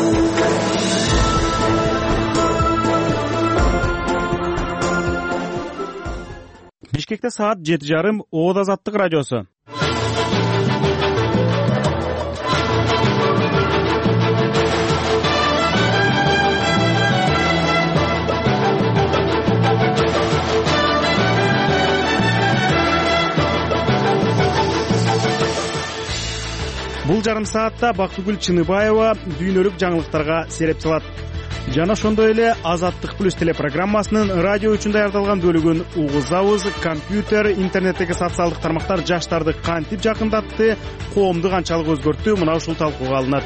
Бишкекте саат жети жарым. Ооз Азаттык радиосу. Бул жарым саатта Бактыгүл Чыныбаева дүйнөлүк жаңылыктарга сереп салат. Жана ошондой эле Азаттык плюс телепрограммасынын радио үчүн даярдалган бөлүгүн угузабыз. Компьютер, интернеттеги социалдык тармактар жаштарды кантип жакындатты, коомду канчалык өзгөрттү, мына ушул талкууга алынат.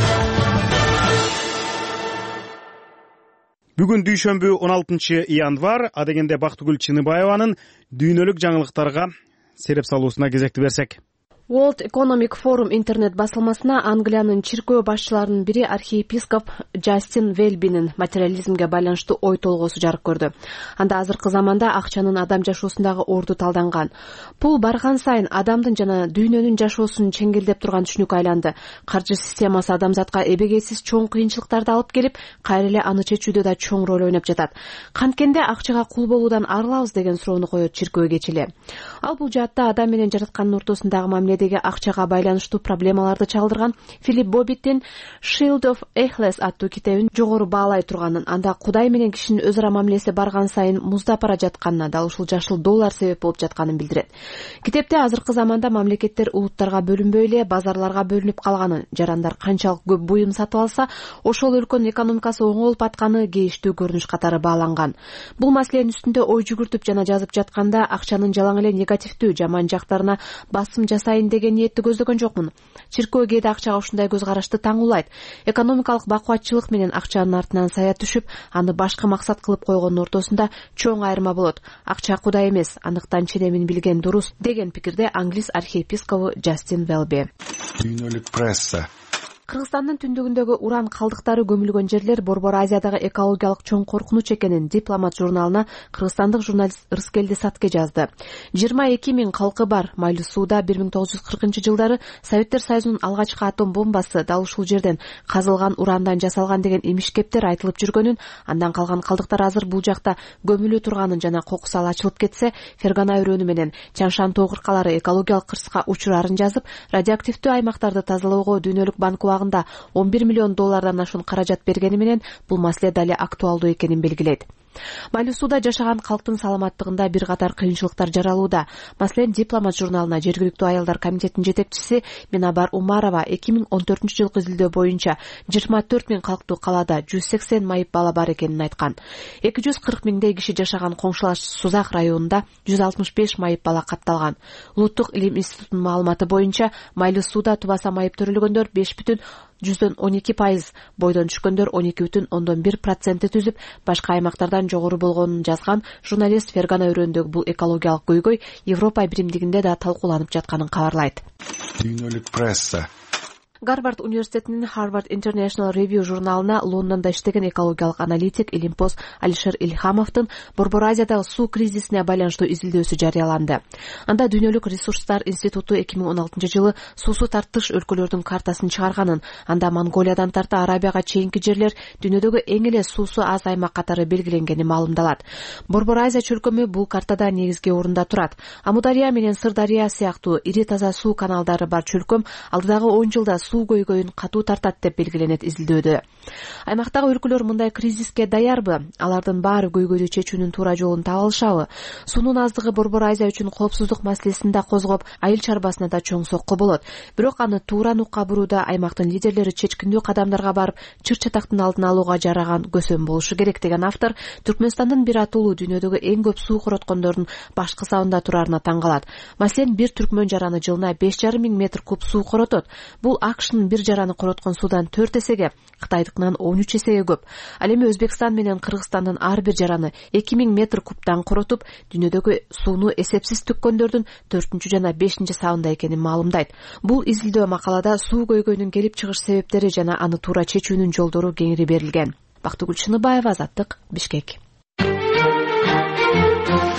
Бүгүн дүйшөмбү он алтынчы январь, адегенде Бактыгүл Чыныбаеванын дүйнөлүк жаңылыктарга сереп салуусуна кезекти берсек. World Economic Forum интернет басылмасына Англиянын чиркөө башчыларынын бири архиепископ Джастин Велбинин материализмге байланыштуу ой толгоосу жарык көрдү. Анда азыркы заманда акчанын адам жашоосундагы орду талданган. Пул барган сайын адамдын жана дүйнөнүн жашоосун чеңгелдеп турган түшүнүккө айланды. Каржы системасы адамзатка эбегейсиз чоң кыйынчылыктарды алып келип, кайра эле аны чечүүдө да чоң роль ойноп жатат. Канткенде акчага кул болуудан арылабыз деген суроону коет чиркөө кечили. Ал бул жаатта адам менен жараткандын ортосундагы мамиледеги акчага байланыштуу проблемаларды чалдырган Филипп Боббиттин Shield of Achilles аттуу китебин жогору баалай турганын, анда Кудай менен кишинин өз ара мамилеси барган сайын муздап бара жатканына, дал ушул жашыл доллар себеп болуп жатканын билдирет. Китепте азыркы заманда мамлекеттер улуттарга бөлүнбөй эле базарларга бөлүнүп калганын, жарандар канчалык көп буюм сатып алса, ошол өлкөнүн экономикасы оңолуп атканы кейиштүү көрүнүш катары бааланган. Бул маселенин үстүндө ой жүгүртүп жана жазып жатканда акчанын жалаң эле негативдүү жаман жактарына басым жасайын деген ниетти көздөгөн жокмун. Чиркөө кээде акчага ушундай көз карашты таңуулайт. Экономикалык бакубатчылык менен акчанын артынан сая түшүп, аны башка максат кылып койгондун ортосунда чоң айырма болот. Акча Кудай эмес, аныктан ченемин билген дурус деген пикирде англис архиепископу Джастин Велби. Дүйнөлүк пресса. Кыргызстандын түндүгүндөгү уран калдыктары көмүлгөн жерлер Борбор Азиядагы экологиялык чоң коркунуч экенин Дипломат журналына кыргызстандык журналист Ырыскелди Сатке жазды. жыйырма эки миң калкы бар Майлуу сууда бир миң тогуз жүз кыркынчы жылдары Советтер Союзунун алгачкы атом бомбасы дал ушул жерден казылган урандан жасалган деген имишкептер айтылып жүргөнүн, андан калган калдыктар азыр бул жакта көмүлө турганын жана кокусу ал ачылып кетсе, Фергана өрөөнү менен Чаншан тоо кыркалары экологиялык кырсыкка учурарын жазып, радиоактивдүү аймактарды тазалоого Дүйнөлүк банк он бир миллион доллардан ашуун каражат бергени менен бул маселе дали актуалдуу экенин белгилейт. Майлуу сууда жашаган калктын саламаттыгында бир катар кыйынчылыктар жаралууда. Маселен, Дипломат журналына жергиликтүү аялдар комитетинин жетекчиси Минабар Умарова эки миң он төртүнчү жылкы изилдөө боюнча жыйырма төрт миң калктуу калаада жүз сексен майып бала бар экенин айткан. эки жүз кырк миңдей киши жашаган коңшулаш Сузак районунда жүз алтымыш беш майып бала катталган. Улуттук илим институтунун маалыматы боюнча Майлуу сууда тубаса майып төрөлгөндөр беш бүтүн жүздөн он эки пайыз, бойдон түшкөндөр он эки бүтүн ондон бир процентти түзүп, башка аймактардан жогору болгонун жазган журналист Фергана өрөөндөгү бул экологиялык көйгөй Европа биримдигинде да талкууланып жатканын кабарлайт. Дүйнөлүк пресса. Гарвард университетинин Harvard International Review журналына Лондондо иштеген экологиялык аналитик илимпоз Алишер Ильхамовдун Борбор Азиядагы суу кризисине байланыштуу изилдөөсү жарыяланды. Анда Дүйнөлүк ресурстар институту эки миң он алтынчы жылы суусу тартыш өлкөлөрдүн картасын чыгарганын, анда Монголиядан тарта Арабияга чейинки жерлер дүйнөдөгү эң эле суусу аз аймак катары белгиленгени маалымдалат. Борбор Азия чөлкөмү бул картада негизги орунда турат. Амудария менен Сырдария сыяктуу ири таза суу каналдары бар чөлкөм алдыдагы он жылда суу көйгөйүн катуу тартат деп белгиленет изилдөөдө. Аймактагы өлкөлөр мындай кризиске даярбы? Алардын баары көйгөйдү чечүүнүн туура жолун таба алышабы? Суунун аздыгы Борбор Азия үчүн коопсуздук маселесин да козгоп, айыл чарбасына да чоң сокку болот. Бирок аны туура нукка бурууда аймактын лидерлери чечкиндүү кадамдарга барып, чыр-чатактын алдын алууга жараган көсөм болушу керек деген автор Түркмөнстандын бир атуулуу дүйнөдөгү эң көп суу короткондордун баш кысабында турарына таң калат. Маселен, бир түркмөн жараны жылына беш жарым миң метр куб суу коротот. Бул акшнын бир жараны короткон суудан төрт эсеге, Кытайдыкынан он үч эсеге көп. Ал эми Өзбекстан менен Кыргызстандын ар бир жараны эки миң метр кубтан коротуп, дүйнөдөгү сууну эсепсиз түккөндөрдүн төртүнчү жана бешинчи сабында экенин маалымдайт. Бул изилдөө макалада суу көйгөйүнүн келип чыгыш себептери жана аны туура чечүүнүн жолдору кеңири берилген. Бактыгүл Чыныбаева, Азаттык, Бишкек.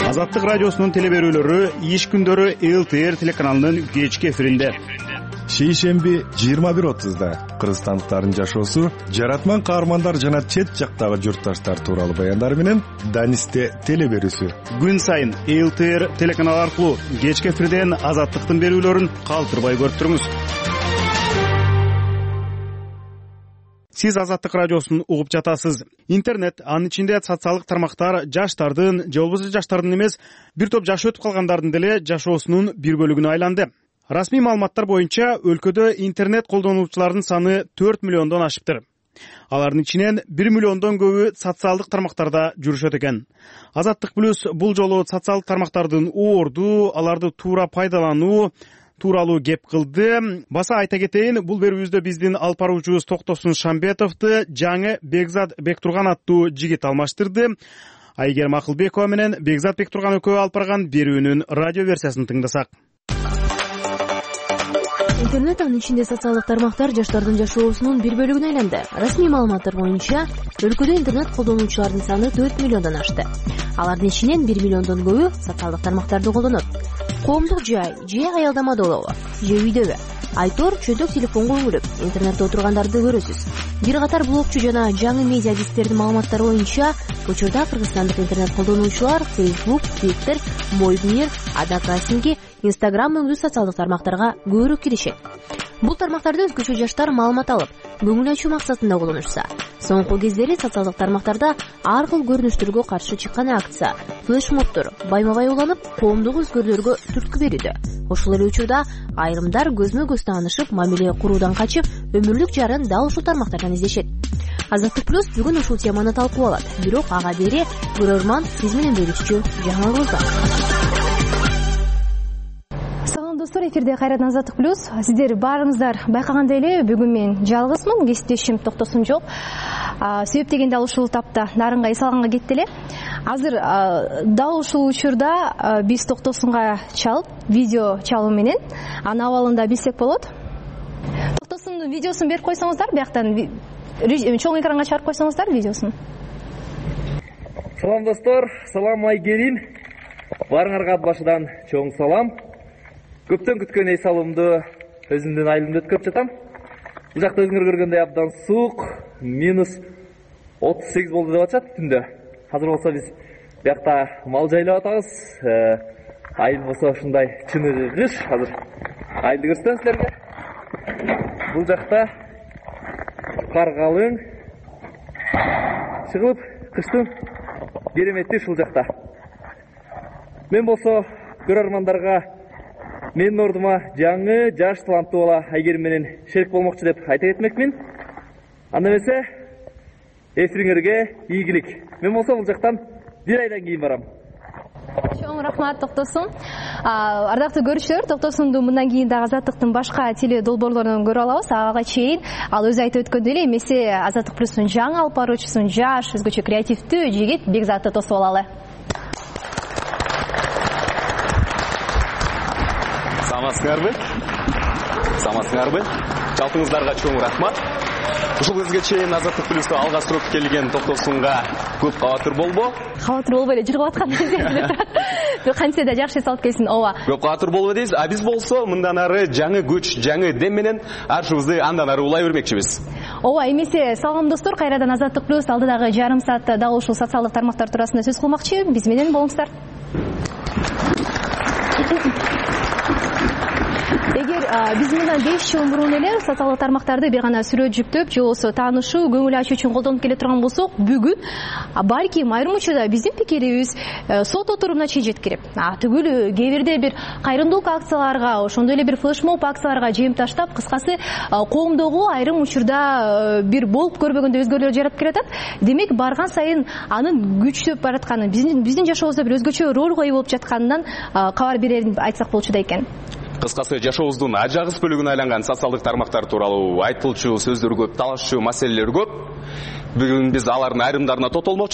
Азаттык радиосунун теле берүүлөрү иш күндөрү эл тэ эр телеканалынын кечки эфиринде. Шейшемби жыйырма бир отузда кыргызстандыктардын жашоосу, жаратман каармандар жана чет жактагы журтташтар тууралуу баяндар менен Данисте теле берүүсү. Күн сайын эл тэ эр телеканалы аркылуу кечки эфирден азаттыктын берүүлөрүн калтырбай көрүп туруңуз. Сиз Азаттык радиосун угуп жатасыз. Интернет, анын ичинде социалдык тармактар жаштардын, же болбосо жаштардын эмес, бир топ жашы өтүп калгандардын деле жашоосунун бир бөлүгүнө айланды. Расмий маалыматтар боюнча өлкөдө интернет колдонуучулардын саны төрт миллиондон ашыптыр. Алардын ичинен бир миллиондон көбү социалдык тармактарда жүрүшөт экен. Азаттык плюс бул жолу социалдык тармактардын оорду, аларды туура пайдалануу тууралуу кеп кылды. Баса айта кетейин, бул берүүбүздө биздин алып баруучубуз Токтосун Шамбетовду жаңы Бекзат Бектурган аттуу жигит алмаштырды. Айгерим Акылбекова менен Бекзат Бектурган экөө алып барган берүүнүн радио версиясын тыңдасак. Интернет, анын ичинде социалдык тармактар жаштардын жашоосунун бир бөлүгүнө айланды. Расмий маалыматтар боюнча, өлкөдө интернет колдонуучулардын саны төрт миллиондон ашты. Алардын ичинен бир миллиондон көбү социалдык тармактарды колдонот. Коомдук жай, же аялдама долобу, же үйдөгү, айтор, чөйдөк телефонго үңүлүп, интернетте отургандарды көрөсүз. Бир катар блогчу жана жаңы медиа адисттердин маалыматтары боюнча, учурда кыргызстандык интернет колдонуучулар Facebook, Twitter, Моймир, Одноклассники, Instagram өңдүү социалдык тармактарга көбүрөөк киришет. Бул тармактарды өзгөчө жаштар маалымат алып, көңүл ачуу максатында колдонушса, соңку кездери социалдык тармактарда ар кыл көрүнүштөргө каршы чыккан акция, флешмобдор байма-бай уланып, коомдук өзгөрүүлөргө түрткү берүүдө. Ошол эле учурда айрымдар көзмө-көз таанышып, мамиле куруудан качып, өмүрлүк жарын дал ушул тармактардан издешет. Азаттык плюс бүгүн ушул теманы талкуулап алат. Бирок ага бери көрөрман сиз менен бөлүшчү жаңылыгыбыз бар. Достор, эфирде кайрадан Азаттык плюс. Сиздер баарыңыздар байкагандай эле, бүгүн мен жалгызмын, кесиптешим Токтосун жок. Себеп дегенде ал ушул тапта нарынга эс алганга кетти эле. Азыр дал ушул учурда биз Токтосунга чалып, видео чалуу менен анын абалында билсек болот. Токтосундун видеосун берип койсоңуздар, бияктан чоң экранга чыгарып койсоңуздар видеосун. Салам достор, салам Айгерим. Баарыңарга башыдан чоң салам. Көптөн күткөн эс алуумду өзүмдүн айылымда өткөрүп жатам. Бул жакта өзүңөр көргөндөй абдан суук, минус отуз сегиз болду деп атышат түндө. Азыр болсо биз биякта мал жайлап атабыз. Айыл болсо ушундай чыныгыш. Азыр айылды көрсөтөм силерге. Бул жакта кар калың чыгып, кыштын керемети ушул жакта. Мен болсо көрөрмандарга менин ордума жаңы жаш таланттуу бала Айгерим менен шерик болмокчу деп айта кетмекмин. Анда эмесе эфириңерге ийгилик. Мен болсо бул жактан бир айдан кийин барам. Чоң рахмат Токтосун. Ардактуу көрүүчүлөр, Токтосунду мындан кийин дагы Азаттыктын башка теле долбоорлорунан көрүп алабыз. Ага чейин ал өзү айтып өткөндөй эле эмесе Азаттык плюстун жаңы алып баруучусун, жаш, өзгөчө креативдүү жигит Бекзатты тосуп алалы. Саламатсыңарбы? Саламатсыңарбы? Жалпыңыздарга чоң рахмат. Ушул кезге чейин Азаттык плюсту алга сүрүп келген Токтосунга көп кабатыр болбо. Кабатыр болбой эле жыргап аткан сезилет. Кантсе да жакшы эс алып келсин. Ооба. Көп кабатыр болбо дейбиз. А биз болсо мындан ары жаңы күч, жаңы дем менен аршыбызды андан ары улай бермекчибиз. Ооба, эмесе салам достор, кайрадан Азаттык плюс алдыдагы жарым саатта дал ушул социалдык тармактар туурасында сөз кылмакчы. Биз менен болуңуздар. Эгер биз мындан беш жыл мурун эле социалдык тармактарды бир гана сүрөт жүктөп, же болбосо таанышуу, көңүл ачуу үчүн колдонуп келе турган болсок, бүгүн балким айрым учурда биздин пикирибиз сот отурумуна чейин жеткирип, түгүлү кээ бирде бир кайрымдуулук акцияларга, ошондой эле бир флешмоб акцияларга жыйынтыштап, кыскасы коомдогу айрым учурда бир болуп көрбөгөндөй өзгөрүүлөр жаратып келатат. Демек, барган сайын анын күчтөп баратканын, биздин биздин жашообузда бир өзгөчө ролго ээ болуп жатканынан кабар берерин айтсак болчу да экен. Кыскасы жашообуздун ажагыс бөлүгүнө айланган социалдык тармактар тууралуу айтылчу сөздөр көп, талашчу маселелер көп. Бүгүн биз алардын айрымдарына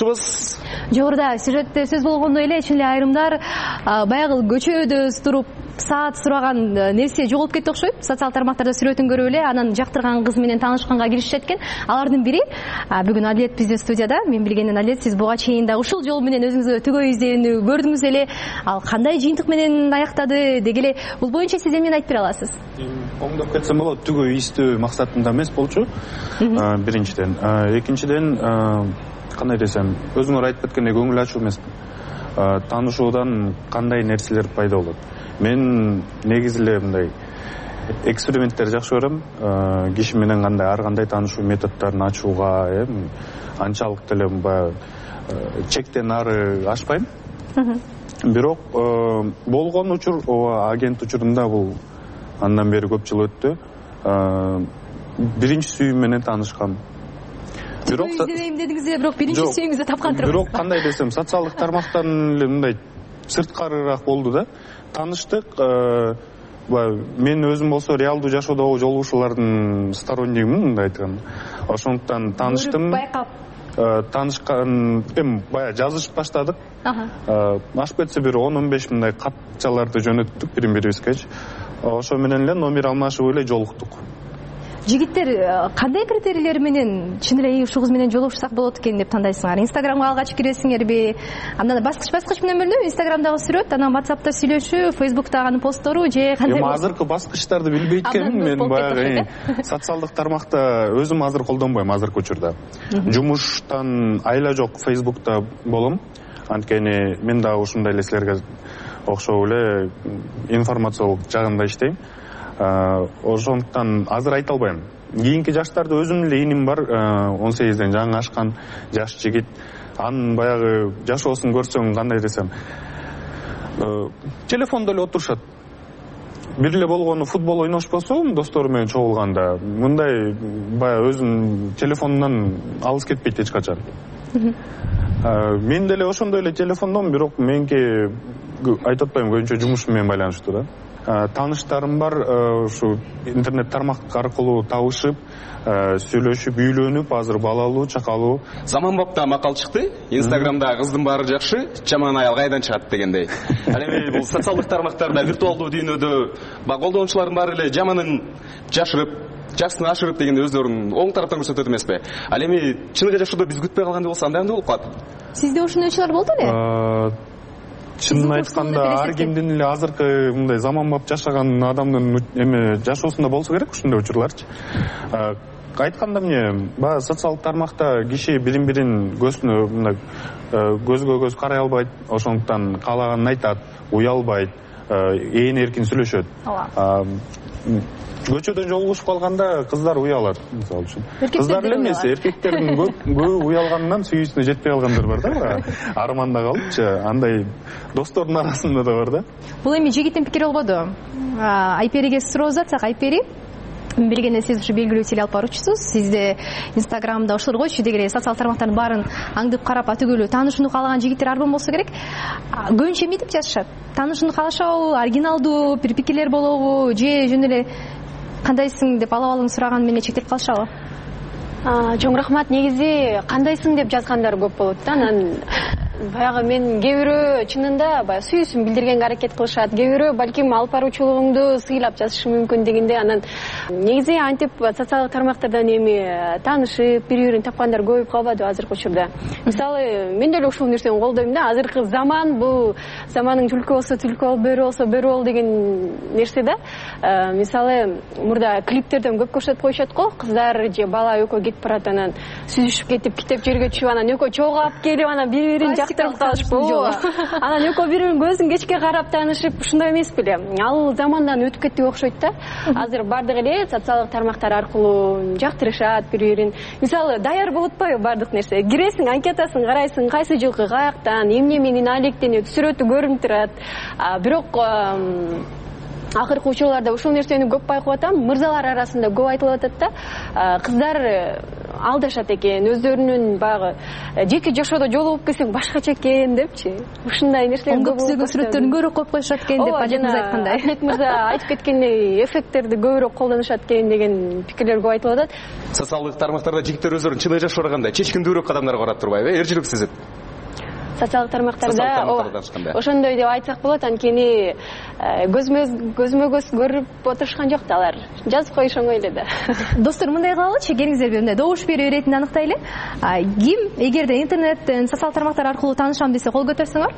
тотолмокчубуз. Жогоруда сюжетте сөз болгондой эле, чын эле айрымдар баягы көчөдө туруп саат сураган нерсе жоголуп кетти окшойт. Социалдык тармактарда сүрөтүн көрүп эле анан жактырган кыз менен таанышканга киришет экен. Алардын бири бүгүн Адилет бизде студияда. Мен билгенден Адилет, сиз буга чейин да ушул жол менен өзүңүзгө түгөй издөөнү көрдүңүз эле. Ал кандай жыйынтык менен аяктады деги эле, бул боюнча сиз эмнени айтып бере аласыз? Оңдоп кетсем болот, түгөй издөө максатында эмес болчу. Биринчиден, экинчиден, кандай десем, өзүңөр айтып кеткендей көңүл ачуу эмес. Таанышуудан кандай нерселер пайда болот. Мен негизи эле мындай эксперименттер жакшы көрөм. Киши менен кандай ар кандай таанышуу методдорун ачууга, анчалык деле баягы чектен ары ашпайм. Бирок болгон учур, агент учурунда бул андан бери көп жыл өттү. Биринчи сүйүүм менен таанышкам. Бирок издебейм дедиңиз эле, бирок биринчи сүйүүңүздү тапкан турат. Бирок кандай десем, социалдык тармактан эле мындай сырткарыраак болду да. Тааныштык. Мен өзүм болсо реалдуу жашоодогу жолугушуулардын стороннигимин, мындай айтканда. Ошондуктан тааныштым. Байкап таанышкан эми баягы жазышып баштадык. Ашып кетсе бир он он беш мындай катчаларды жөнөттүк бири-бирибизге. Ошо менен эле номер алмашып эле жолуктук. Жигиттер кандай критерийлер менен чын эле ушул кыз менен жолугушсак болот экен деп тандайсыңар? Инстаграмга алгач киресиңерби? Андан баскыч-баскыч менен бөлүнөбү? Инстаграмдагы сүрөт, анан WhatsApp'та сүйлөшүү, Facebook'тагы постору же кандай? Эми азыркы баскычтарды билбейт экенмин мен, баягы социалдык тармакта өзүм азыр колдонбойм азыркы учурда. Жумуштан айла жок Facebook'та болом. Анткени мен дагы ушундай эле силерге окшоп эле информациялык жагында иштейм. Ошондуктан азыр айта албайм. Кийинки жаштарда өзүмдүн эле иним бар, он сегизден жаңы ашкан жаш жигит. Анын баягы жашоосун көрсөң, кандай десем, телефондо эле отурушат. Бир эле болгону футбол ойношпосо, достору менен чогулганда, мындай баягы өзүнүн телефонунан алыс кетпейт эч качан. Мен деле ошондой эле телефондон, бирок меники айтып атпайм, көбүнчө жумушум менен байланыштуу да. Тааныштарым бар, ушу интернет тармак аркылуу табышып, сүйлөшүп, үйлөнүп, азыр балалуу, чакалуу. Заманбапта макал чыкты. Инстаграмда кыздын баары жакшы, жаман аял кайдан чыгат дегендей. Ал эми бул социалдык тармактарда, виртуалдуу дүйнөдө колдонуучулардын баары эле жаманын жашырып, жакшысын ашырып дегенде өздөрүн оң тараптан көрсөтөт эмеспи? Ал эми чыныгы жашоодо биз күтпөй калгандай болсо андай болуп калат. Сизде ошондойчулар болду эле? Чынын айтканда, ар кимдин эле азыркы мындай заманбап жашаган адамдын эме жашоосунда болсо керек ушундай учурларчы. Айтканда эмне, баягы социалдык тармакта киши бирин-бирин көзүнө мындай көзгө көз карай албайт, ошондуктан каалаганын айтат, уялбайт, ээн эркин сүйлөшөт. Көчөдөн жолугушуп калганда кыздар уялат, мисалы үчүн. Кыздар эле эмес, эркектердин көбү уялганынан сүйүүсүнө жетпей калгандар бар да, арманда калыпчы. Андай достордун арасында да бар да. Бул эми жигиттин пикири болбоду. Айпериге суроо узатсак, Айпери, билгенде сиз ушу белгилүү теле алып баруучусуз. Сизде Инстаграмда ошолор койчу деги эле социалдык тармактардын баарын аңдып карап, атүгөлүү таанышууну каалаган жигиттер арбан болсо керек. Көбүнчө эмне деп жазышат? Таанышууну каалашабы, оригиналдуу бир пикирлер болобу, же жөн эле кандайсың деп алып алым сураган менен чектелип калышабы? Чоң рахмат. Негизи кандайсың деп жазгандар көп болот да. Анан баягы мен кээ бирөө чынында баягы сүйүүсүн билдиргенге аракет кылышат, кээ бирөө балким алып баруучулугуңду сыйлап жазышы мүмкүн дегенде. Анан негизи антип социалдык тармактардан эми таанышып, бири-бирин тапкандар көбөйүп калбады азыркы учурда. Мисалы, мен деле ушул нерсени колдойм да. Азыркы заман бул заманның түлкү болсо түлкү бол, бөрү болсо бөрү бол деген нерсе да. Мисалы, мурда клиптерден көп көрсөтүп коюшат го, кыздар же бала экөө кетип барат, анан сүзүшүп кетип, китеп жерге түшүп, анан экөө чогуу алып келип, анан бири-бирин жактырып калышпы. Анан экөө бири-биринин көзүн кечке карап таанышып, ушундай эмес беле? Ал замандан өтүп кеттик окшойт да. Азыр бардык эле социалдык тармактар аркылуу жактырышат бири-бирин. Мисалы, даяр болуп атпайбы бардык нерсе? Киресиң, анкетасын карайсың, кайсы жылкы каяктан, эмне менен алектенет, сүрөтү көрүнүп турат. Бирок акыркы учурларда ушул нерсени көп байкап атам. Мырзалар арасында көп айтылып атат да. Кыздар алдашат экен, өздөрүнүн баягы жеке жашоодо жолугуп келсең башкача экен депчи. Ушундай нерселер көп болуп атат. Сүрөттөрүн көрөк коюп коюшат экен деп Адилет мырза айткандай. Адилет мырза айтып кеткендей, эффекттерди көбүрөөк колдонушат экен деген пикирлер көп айтылып атат. Социалдык тармактарда жигиттер өздөрүн чыныгы жашоодо кандай чечкиндүүрөөк адамдарга карап турбайбы, эр жүрөк сезет. социалдык тармактарда Социалдык тармактарда танышканда. ошондой деп айтсак болот. Анткени көзмө көзмө көз көрүп отурушкан жок да алар. Жазып коюшуң эле да. Достор, мындай кылалычы, келиңиздер мындай добуш берүү иретин аныктайлы. Ким эгерде интернеттен, социалдык тармактар аркылуу таанышам десе кол көтөрсөңөр?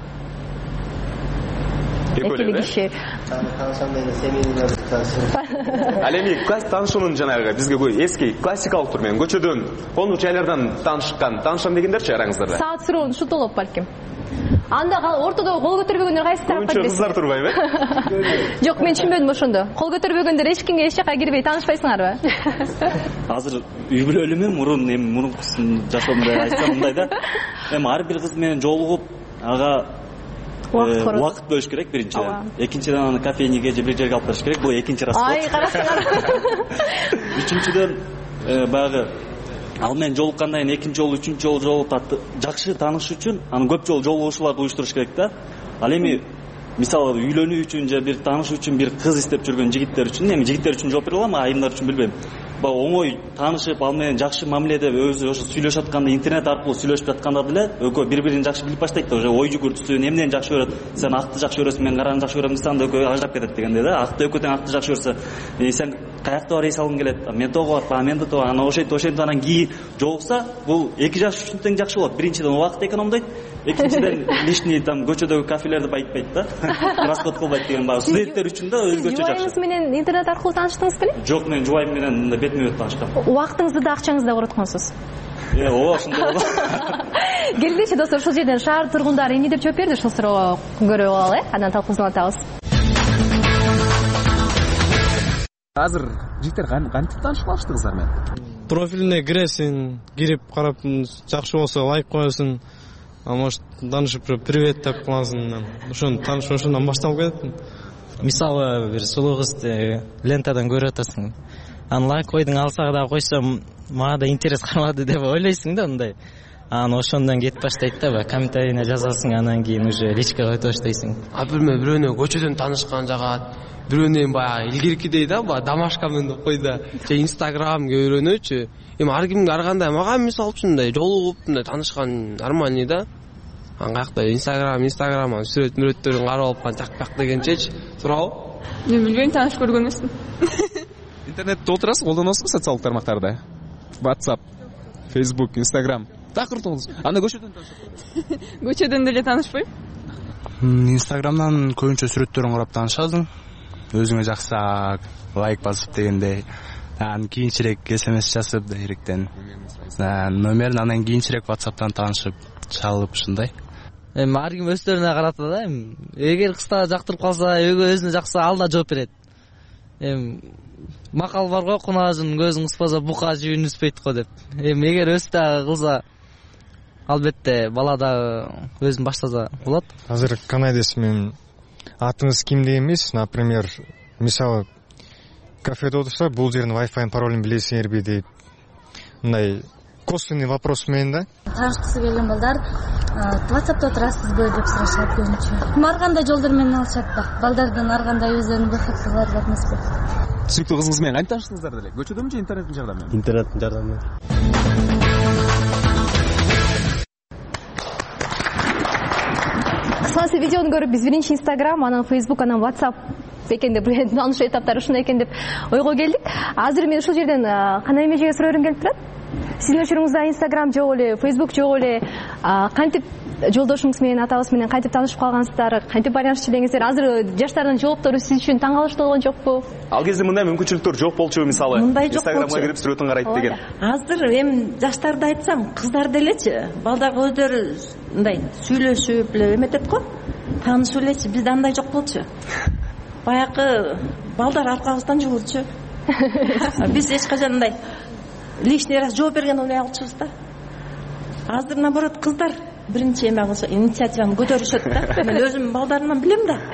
Экили киши. Таанышам деген семинарда таанышам. Ал эми класс таанышуунун жанагы бизге эски классикалык тур менен көчөдөн, конук жайлардан таанышкан, таанышам дегендерчи араңыздарда? Саат суроо шутулуп балким. Анда ортодо кол көтөрбөгөндөр кайсы тарапка киресиңер? Кыздар турбайбы? Жок, мен түшүнбөдүм ошондо. Кол көтөрбөгөндөр эч кимге эч жака кирбей таанышпайсыңарбы? Азыр үй бүлөлүмү мурун эми мурункусын жашоомда айтсам мындай да. Эми ар бир кыз менен жолугуп, ага убакыт бөлүш керек биринчиден. Экинчиден аны кафенеге же бир жерге алып барыш керек. Бул экинчи расход. Ай, карасаңар. Үчүнчүдөн баягы ал менен жолуккандан кийин экинчи жолу, үчүнчү жолу жолугуп жакшы таанышуу үчүн аны көп жолу жолугушууларды уюштуруш керек да. Ал эми мисалы үйлөнүү үчүн же бир таанышуу үчүн бир кыз издеп жүргөн жигиттер үчүн, эми жигиттер үчүн жооп бере алам, айымдар үчүн билбейм. Баягы оңой таанышып, ал менен жакшы мамиледе өзү ошо сүйлөшүп атканда, интернет аркылуу сүйлөшүп атканда деле экөө бири-бирин жакшы билип баштайт да, уже ой жүгүртүсүн, эмнени жакшы көрөт, сен акты жакшы көрөсүң, мен караны жакшы көрөм десе, анда экөө ажырап кетет дегендей да. Акты экөө тең акты жакшы көрсө, сен каякта бар эс алгың келет, мен того барып, мен да тоо, анан ошентип ошентип анан кийин жолукса, бул эки жаш үчүн тең жакшы болот. Биринчиден убакыт экономдойт, экинчиден лишний там көчөдөгү кафелерди байытпайт да, расход кылбайт деген бар. Студенттер үчүн да өзгөчө жакшы. Жубайыңыз менен интернет аркылуу тааныштыңыз беле? Жок, мен жубайым менен мындай бетме-бет таанышкам. Убактыңызды да акчаңызды да коротконсуз. Э, ооба, ошондой болот. Келгилечи достор, ушул жерден шаар тургундары эмне деп жооп берди, ушул суроого көрүп алалы, э? Андан талкуусун атабыз. Азыр жигиттер кантип таанышып алышты кыздар менен? Профилине киресиң, кирип карап жакшы болсо лайк коесуң. А может таанышып привет деп кыласың. Ошону таанышып ошондон башталып кетет. Мисалы бир сулуу кызды лентадан көрүп атасың. Аны лайк койдуң, алсак да койсом, мага да интерес калмады деп ойлойсуң да мындай. Анан ошондон кетип баштайт да, баягы комментарийне жазасың, анан кийин уже личкага өтө баштайсың. А бирөө бирөөнө көчөдөн таанышкан жагат, бирөөнөн баягы илгиркидей да, баягы Дамашкамен деп койду. Же Instagram көрөнөчү. Эми ар кимге ар кандай, мага мисалы үчүн мындай жолугуп мындай таанышкан армани да. Ан каякта Instagram, Instagram сүрөт мүрөттөрүн карап алып кан жакпак дегенчечи туурабы? Мен билбейм, таанышып көргөн эмесмин. Интернетте отурасыз, колдоносузбу социалдык тармактарды? WhatsApp, Facebook, Instagram. Такыр тоңуз. Анда көчөдөн таанышып? Көчөдөн деле таанышпайм. Instagram'dan көбүнчө сүрөттөрүн карап таанышасың. Өзүңө жакса лайк басып дегендей. Анан кийинчерээк эс эм эс жазып директен номерин, анан кийинчерээк WhatsApp'тан таанышып чалып ушундай. Эми ар ким өздөрүнө карата да. Эгер кызда жактырып калса, өзүнө жакса ал да жооп берет. Эми макал бар го, кунажын көзүң кыспаса бука жибин үспөйт го деп. Эми эгер өз дагы кылса, албетте бала дагы өзүн баштаса болот. Азыр канайдес мен атыңыз ким деген эмес, например, мисалы кафеде отурса, бул жердин Wi-Fi паролун билесиңерби дейт. Мындай косвенный вопрос менен да. Таанышкысы келген балдар WhatsApp'та отурасызбы деп сурашат көбүнчө. Ар кандай жолдор менен алышат да. Балдардан ар кандай өздөрүнүн быхыттыгылары бар эмеспи? Сүйүктүү кызыңыз менен кантип тааныштыңыздар деле? Көчөдөнбү же интернеттин жардамы менен? Интернеттин жардамы менен. Кысқасы видеону көрүп, биз биринчи Instagram, анан Facebook, анан WhatsApp экен деп, таанышуу этаптары ушундай экен деп ойго келдик. Азыр мен ушул жерден кандай эмежеге суроорум келип турат. Сиздин учуруңузда Instagram жок эле, Facebook жок эле, кантип жолдошуңуз менен, атабыз менен кантип таанышып калгансыздар, кантип байланышчы деңиздер? Азыр жаштардын жооптору сиз үчүн таң калыштуу болгон жокпу? Ал кезде мындай мүмкүнчүлүктөр жок болчу, мисалы Instagramга кирип сүрөтүн карайт деген. Азыр эми жаштарды айтсам, кыздар делечи, балдар өздөрү мындай сүйлөшүп эле эметет го, таанышып элечи, бизде андай жок болчу. Баягы балдар аркабыздан жүгүрчү. Биз эч качан мындай лишний раз жооп берген ойлой алчубуз да. Азыр наоборот кыздар биринчи эме кылса, инициативаны көтөрүшөт да. Мен өзүм балдарымдан билем да.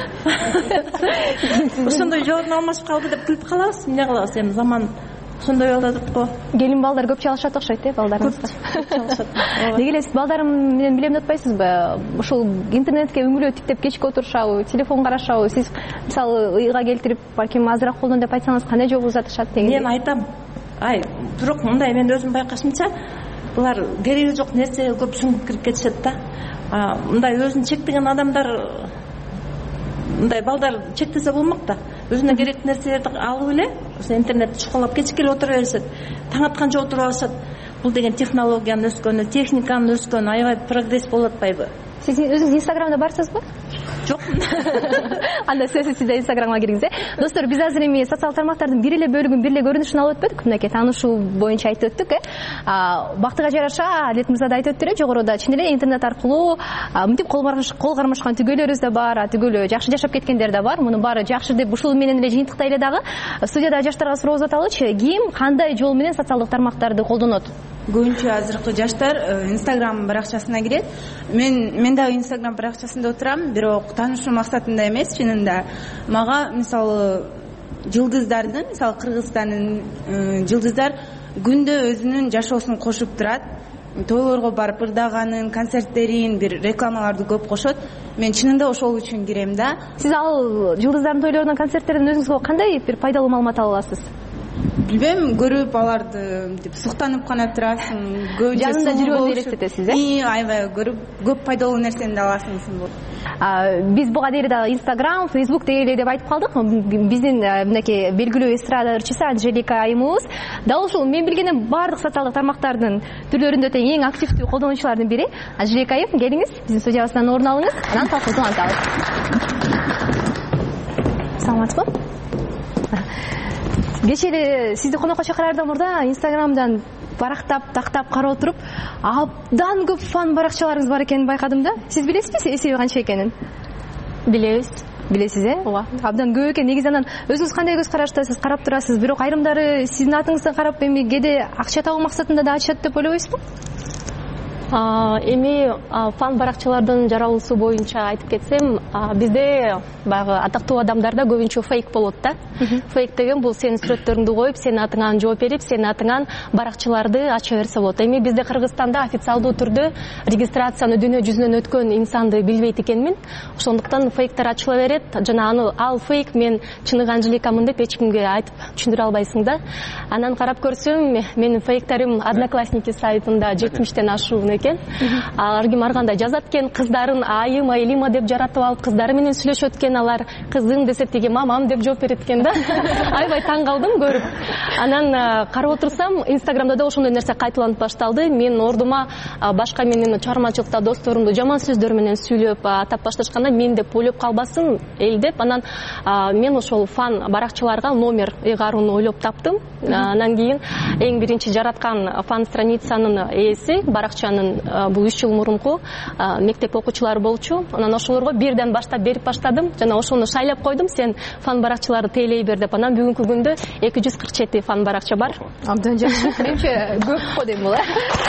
Ошондой жообун алмашып калды деп күлүп калабыз. Эмне кылабыз, эми заман ошондой болуп атат го. Келин балдар көп чалышат окшойт, э, балдарыңызга. Көп чалышат. Неге эле сиз балдарым менен билем деп атпайсызбы? Ушул интернетке үңүлүп тиктеп кечке отурушабы, телефон карашабы? Сиз мисалы ыйга келтирип, балким азыраак колдон деп айтсаңыз, кандай жооп узатышат деген? Мен айтам. Ай, бирок мындай мен өзүм байкашымча, булар кереги жок нерсеге көп сүңгүп кирип кетишет да. мындай өзүн чектеген адамдар, мындай балдар чектесе болмок да. Өзүнө керектүү нерселерди алып эле интернетти чукалап кечке эле отура беришет, таң атканча отуруп алышат. Бул деген технологиянын өскөнү, техниканын өскөнү, аябай прогресс болуп атпайбы? Сиз өзүңүз Инстаграмда барсызбы? Жок. Анда сөзсүз сиз да Инстаграмга кириңиз, э? Достор, биз азыр эми социалдык тармактардын бир эле бөлүгүн, бир эле көрүнүшүн алып өтпөдүк. Мынакей таанышуу боюнча айтып өттүк, э? Бактыга жараша Адилет мырза да айтып өттү эле жогоруда, чын эле интернет аркылуу мынтип кол кармашкан түгөйлөрүбүз да бар, түгөл жакшы жашап кеткендер да бар. Мунун баары жакшы деп ушул менен эле жыйынтыктай эле дагы студияда жаштарга суроо узаталычы. Ким кандай жол менен социалдык тармактарды колдонот? Көбүнчө азыркы жаштар Инстаграм баракчасына кирет. Мен мен дагы Инстаграм баракчасында отурам, бирок таанышуу максатында эмес, чынында. Мага мисалы жылдыздардын, мисалы Кыргызстандын жылдыздар күндө өзүнүн жашоосун кошуп турат. Тойлорго барып ырдаганын, концерттерин, бир рекламаларды көп кошот. Мен чынында ошол үчүн кирем да. Сиз ал жылдыздардын тойлорунан, концерттеринен өзүңүзгө кандай бир пайдалуу маалымат ала аласыз? Билбейм, көрүп аларды мынтип суктанып гана турасың. Жанында жүргөнү элестетесиз, э? Аябай көрүп, көп пайдалуу нерсени да аласың. Биз буга дейин дагы Instagram, Facebook дейли деп айтып калдык. Биздин мынакей белгилүү эстрада ырчысы Анжелика айымыбыз дал ушул мен билгеним баардык социалдык тармактардын түрлөрүндө тең эң активдүү колдонуучулардын бири. Анжелика айым, келиңиз, биздин студиябыздан орун алыңыз. Анан талкууну улантабыз. Саламатсызбы? Кечээ эле сизди конокко чакыраардан мурда Инстаграмдан барактап, тактап карап отуруп, абдан көп фан баракчаларыңыз бар экенин байкадым да. Сиз билесизби эсеби канча экенин? Билебиз. Билесиз, э? Ооба. Абдан көп экен. Негизи анан өзүңүз кандай көз караштасыз, карап турасыз, бирок айрымдары сиздин атыңыздан карап эми кээде акча табуу максатында да ачат деп ойлобойсузбу? Эми фан баракчалардын жаралуусу боюнча айтып кетсем, бизде баягы атактуу адамдарда көбүнчө фейк болот да. Фейк деген бул сенин сүрөттөрүңдү коюп, сенин атыңан жооп берип, сенин атыңан баракчаларды ача берсе болот. Эми бизде Кыргызстанда официалдуу түрдө регистрацияны дүйнө жүзүнөн өткөн инсанды билбейт экенмин. Ошондуктан фейктер ачыла берет. Жана аны ал фейк, мен чыныгы Анжеликамын деп эч кимге айтып түшүндүрө албайсың да. Анан карап көрсөм, менин фейктерим Одноклассники сайтында жетимиштен ашуун экен. Алар ким ар кандай жазат экен, кыздарын айым, айлима деп жаратып алып, кыздары менен сүйлөшөт экен, алар кызым десе тиги мамам деп жооп берет экен да. Аябай таң калдым көрүп. Анан карап отурсам, Инстаграмда да ошондой нерсе кайталанып башталды. Мен ордума башка менин чыгармачылыкта досторумду жаман сөздөр менен сүйлөп атап башташканда, мен деп ойлоп калбасын эл деп, анан мен ошол фан баракчаларга номер ыйгарууну ойлоп таптым. Анан кийин эң биринчи жараткан фан страницанын ээси, баракчанын бул үч жыл мурунку мектеп окуучулары болчу. Анан ошолорго бирден баштап берип баштадым. Жана ошону шайлап койдум, сен фан баракчаларды тейлей бер деп. Анан бүгүнкү күндө эки жүз кырк жети фан баракча бар. Абдан жакшы. Менимче көп го дейм бул, э?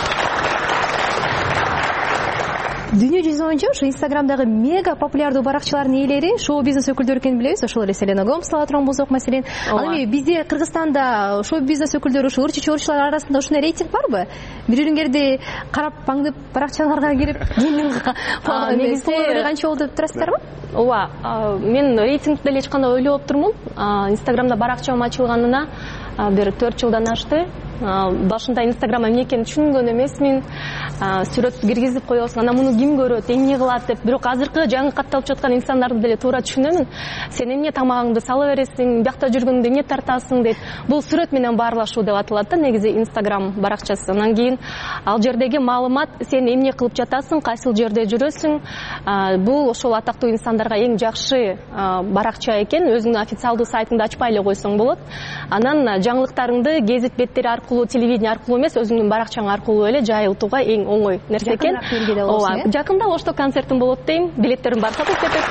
Дүйнө жүзү боюнча ушу Инстаграмдагы мега популярдуу баракчалардын ээлери шоу бизнес өкүлдөрү экенин билебиз. Ошол эле Селена Гомес ала турган болсок маселен. Ал эми бизде Кыргызстанда шоу бизнес өкүлдөрү, ушу ырчы чорчулар арасында ушундай рейтинг барбы? Бири-бириңерди карап паңдып баракчаларга кирип, негизинде канча болду деп турасыздарбы? Ооба, мен рейтингди деле эч кандай ойлоп турмун. Инстаграмда баракчам ачылганына бир төрт жылдан ашты. Башында Инстаграм эмне экенин түшүнгөн эмесмин. Сүрөт киргизип коесуң, анан муну ким көрөт, эмне кылат деп. Бирок азыркы жаңы катталып жаткан инсандарды деле туура түшүнөмүн. Сен эмне тамагыңды сала бересиң, биякта жүргөндө эмне тартасың деп. Бул сүрөт менен баарлашуу деп аталат да, негизи Инстаграм баракчасы. Анан кийин ал жердеги маалымат, сен эмне кылып жатасың, кайсыл жерде жүрөсүң. Бул ошол атактуу инсандарга эң жакшы баракча экен. Өзүңдүн официалдуу сайтыңды ачпай эле койсоң болот. Анан жаңылыктарыңды гезит беттери аркылуу, телевидение аркылуу эмес, өзүңдүн баракчаң аркылуу эле жайылтууга эң оңой нерсе экен. Ооба, жакында Ошто концертим болот дейм, билеттерим бар, сатып кетет.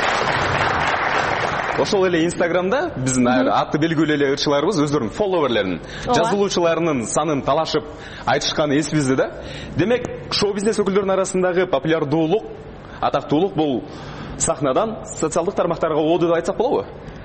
Ошол эле Инстаграмда биздин аты белгилүү эле ырчыларыбыз өздөрүнүн фолловерлерин, жазылуучуларынын санын талашып айтышканы эсибизде да. Демек, шоу бизнес өкүлдөрүнүн арасындагы популярдуулук, атактуулук бул сахнадан социалдык тармактарга ооду деп айтсак болобу?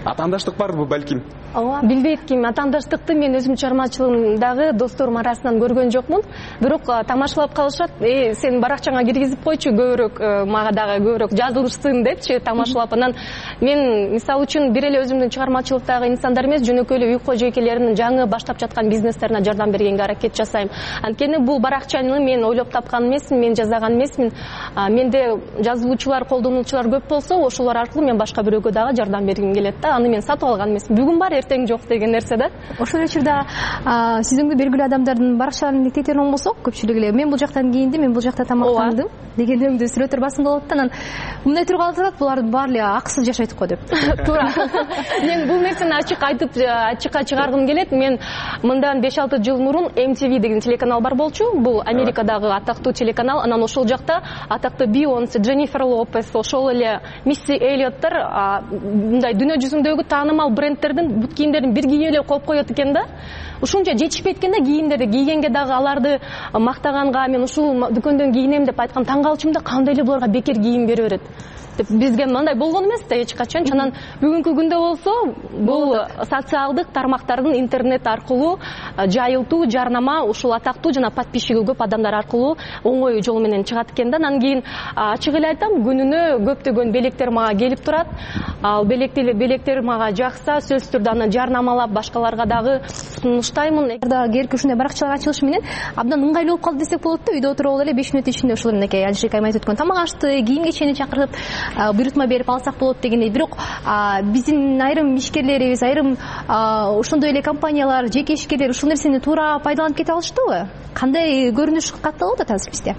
атаандаштык барбы балким? ооба билбейт ким. Атаандаштыкты мен өзүм чыгармачылыгымдагы досторум арасынан көргөн жокмун, бирок тамашалап калышат. Э, сен баракчаңа киргизип койчу, көбүрөөк мага дагы көбүрөөк жазылышсын депчи тамашалап. Анан мен мисалы үчүн бир эле өзүмдүн чыгармачылыктагы инсандар эмес, жөнөкөй эле үй кожойкелеринин жаңы баштап жаткан бизнестерине жардам бергенге аракет жасайм. Анткени бул баракчаны мен ойлоп тапкан эмесмин, мен жасаган эмесмин. Менде жазылуучулар, колдонуучулар көп болсо, ошолор аркылуу мен башка бирөөгө дагы жардам бергим келет да. Аны мен сатып алган эмесмин. Бүгүн бар, эртең жок деген нерсе да. Ошол учурда сизиңди белгилүү адамдардын баракчаларын тектерген болсок, көпчүлүгү эле мен бул жактан кийиндим, мен бул жакта тамактандым деген өңдүү сүрөттөр басымда болот да. Анан мындай тургалы турат, булардын баары эле акысыз жашайт го деп. Туура. Мен бул нерсени ачык айтып, ачыкка чыгаргым келет. Мен мындан беш алты жыл мурун эм ти ви деген телеканал бар болчу. Бул Америкадагы атактуу телеканал. Анан ошол жакта атактуу Бейонсе, Дженнифер Лопес, ошол эле Мисси Эллиоттор мындай дүйнө жүзүндөгү таанымал брендтердин бут кийимдерин бир кийип эле коюп коет экен да. Ушунча жетишпейт экен да кийимдерди. Кийгенге дагы аларды мактаганга, мен ушул дүкөндөн кийинем деп айткан таң калчумун да, кандай эле буларга бекер кийим бере берет деп. Бизге мындай болгон эмес да эч качан. Анан бүгүнкү күндө болсо бул социалдык тармактардын интернет аркылуу жайылтуу, жарнама ушул атактуу жана подписчиги көп адамдар аркылуу оңой жол менен чыгат экен да. Анан кийин ачык эле айтам, күнүнө көптөгөн белектер мага келип турат. Ал белектер белектер мага жакса, сөзсүз түрдө аны жарнамалап башкаларга дагы сунуштаймын. Да, келки ушундай баракчалар ачылышы менен абдан ыңгайлуу болуп калды десек болот да. Үйдө отуруп эле беш мүнөт ичинде ушул эмнекей Алишер Кайым айтып өткөн тамак ашты, кийим кечени чакырып буйрутма берип алсак болот дегендей. Бирок биздин айрым ишкерлерибиз, айрым ошондой эле компаниялар, жеке ишкерлер ушул нерсени туура пайдаланып кете алыштыбы? Кандай көрүнүш катталып атат азыр бизде?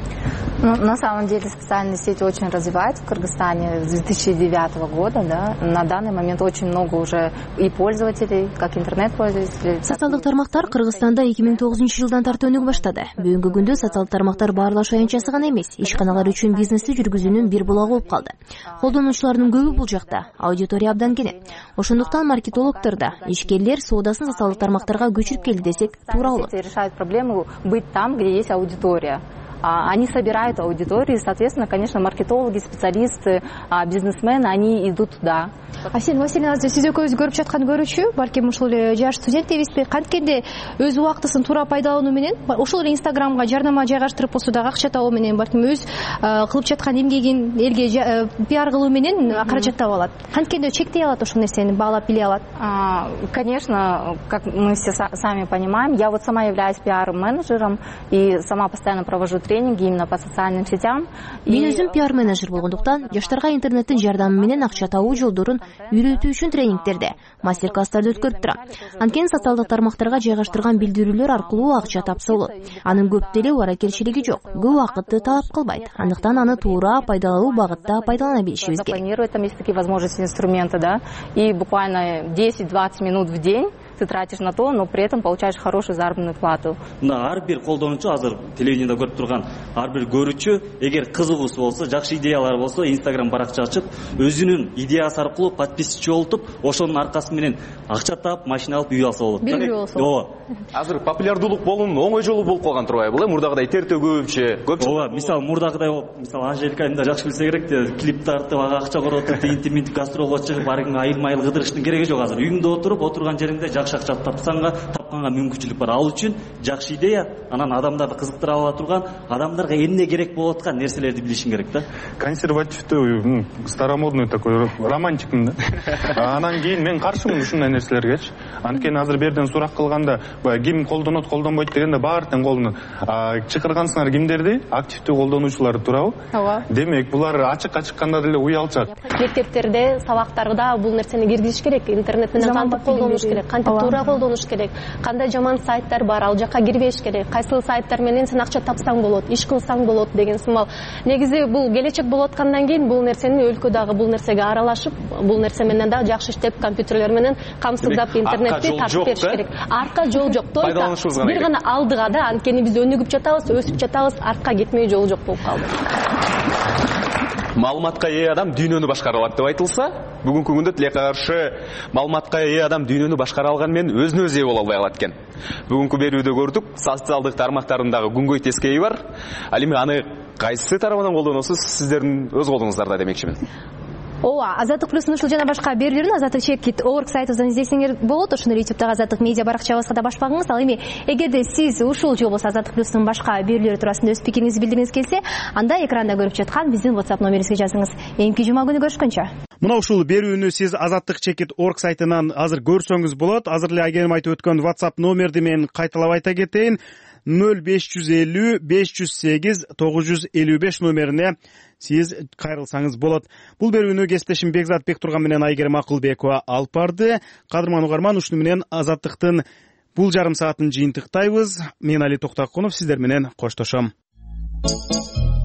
Ну, на самом деле социальные сети очень развиваются в Кыргызстане с две тысячи девятого года, да. На данный момент очень много уже и пользователей, как интернет-пользователей. Социалдык тармактар Кыргызстанда эки миң тогузунчу жылдан тартып өнүгө баштады. Бүгүнкү күндө социалдык тармактар баарлаш аянтчасы гана эмес, ишканалар үчүн бизнести жүргүзүүнүн бир булагы болуп калды. Колдонуучулардын көбү бул жакта, аудитория абдан кене. Ошондуктан маркетологдор да, ишкерлер соодасын социалдык тармактарга көчүрүп келди десек туура болот. Решают проблему быть там, где есть аудитория. Они собирают аудиторию, и, соответственно, конечно, маркетологи, специалисты, бизнесмены, они идут туда. Асен Васильевна, сиз экөөбүз көрүп жаткан көрүүчү, балким ушул эле жаш студент дейбизби, канткенде өз убактысын туура пайдалануу менен, ошол эле Инстаграмга жарнама жайгаштырып болсо дагы акча табуу менен, балким өз кылып жаткан эмгегин элге пиар кылуу менен каражат таап алат. Канткенде чектей алат ошол нерсени, баалап биле алат? Конечно, как мы все сами понимаем, я вот сама являюсь пиар-менеджером и сама постоянно провожу тренинги именно по социальным сетям. Мен өзүм пиар-менеджер болгондуктан, жаштарга интернеттин жардамы менен акча табуу жолдорун үйрөтүү үчүн тренингтерде, мастер-класстарды өткөрүп турам. Анткени социалдык тармактарга жайгаштырган билдирүүлөр аркылуу акча тапса болот. Анын көп деле баракелчилиги жок, көп убакытты талап кылбайт. Андыктан аны туура пайдалануу багытта пайдалана билишибиз керек. Планирует, там есть такие возможности, инструменты, да, и буквально десять-двадцать минут в день ты тратишь на то, но при этом получаешь хорошую заработную плату. Мына ар бир колдонуучу азыр телевидениеде көрүп турган ар бир көрүүчү, эгер кызыгуусу болсо, жакшы идеялар болсо, Инстаграм баракча ачып, өзүнүн идеясы аркылуу подписчи болуп, ошонун аркасы менен акча таап, машина алып үй алса болот. Белгилүү болсо. Ооба. Азыр популярдуулук болуунун оңой жолу болуп калган турбайбы? Мурдагыдай тертөө көбүнчө, көпчүлүк. Ооба, мисалы мурдагыдай болуп, мисалы Анжелика айымда жакшы билсе керек, клип тартып, ага акча коротуп, интимдик гастролго чыгып, арың айыл-майыл кыдырыштын кереги жок азыр. Үйүңдө отуруп, отурган жериңде жакшы акча тапсаң, тапканга мүмкүнчүлүк бар. Ал үчүн жакшы идея, анан адамдарды кызыктыра ала турган, адамдарга эмне керек болуп аткан нерселерди билишиң керек да. Консервативдүү, старомодный такой романтикмин да. Анан кийин мен каршымын ушундай нерселергечи. Анткени азыр берден сурак кылганда, ким колдонот, колдонбойт дегенде баары тең колдонот. Чакыргансыңар кимдерди? Активдүү колдонуучуларды, туурабы? Ооба. Демек, булар ачыкка чыкканда деле уялчак. Мектептерде, сабактарда бул нерсени киргизиш керек, интернет менен кантип колдонуш керек, кантип туура колдонуш керек, кандай жаман сайттар бар, ал жакка кирбеш керек, кайсы сайттар менен сен акча тапсаң болот, иш кылсаң болот деген сымал. Негизи бул келечек болуп аткандан кийин бул нерсени өлкө дагы бул нерсеге аралашып, бул нерсе менен дагы жакшы иштеп, компьютерлер менен камсыздап интернетти тартып бериш керек. Арка жол жок, только бир гана алдыга да, анткени биз өнүгүп жатабыз, өсүп жатабыз, артка кетмей жол жок болуп калды. Маалыматка ээ адам дүйнөнү башкара алат деп айтылса, бүгүнкү күндө тилекке каршы маалыматка ээ адам дүйнөнү башкара алган менен өзүнө өзү ээ боло албай калат экен. Бүгүнкү берүүдө көрдүк, социалдык тармактарындагы күнгөй тескейи бар. Ал эми аны кайсы тарабынан колдоносуз, сиздердин өз колуңуздарда демекчимин. ооба, Азаттык плюстун ушул жана башка берүүлөрүн азаттык чекит орг сайтыбыздан издесеңер болот. Ошондой эле ютубтагы Азаттык медиа баракчабызга да баш багыңыз. Ал эми эгерде сиз ушул же болбосо Азаттык плюстун башка берүүлөрү туурасында өз пикириңизди билдиргиңиз келсе, анда экранда көрүп жаткан биздин WhatsApp номерибизге жазыңыз. Эмки жума күнү көрүшкөнчө. Мына ушул берүүнү сиз азаттык чекит орг сайтынан азыр көрсөңүз болот. Азыр эле агеним айтып өткөн WhatsApp номерди мен кайталап айта кетейин. ноль беш жүз элүү беш жүз сегиз тогуз жүз элүү беш номерине сиз кайрылсаңыз болот. Бул берүүнү кесиптешим Бекзат Бектурган менен Айгерим Акылбекова алып барды. Кадырман угарман, ушуну менен Азаттыктын бул жарым саатын жыйынтыктайбыз. Мен Али Токтакунов сиздер менен коштошом.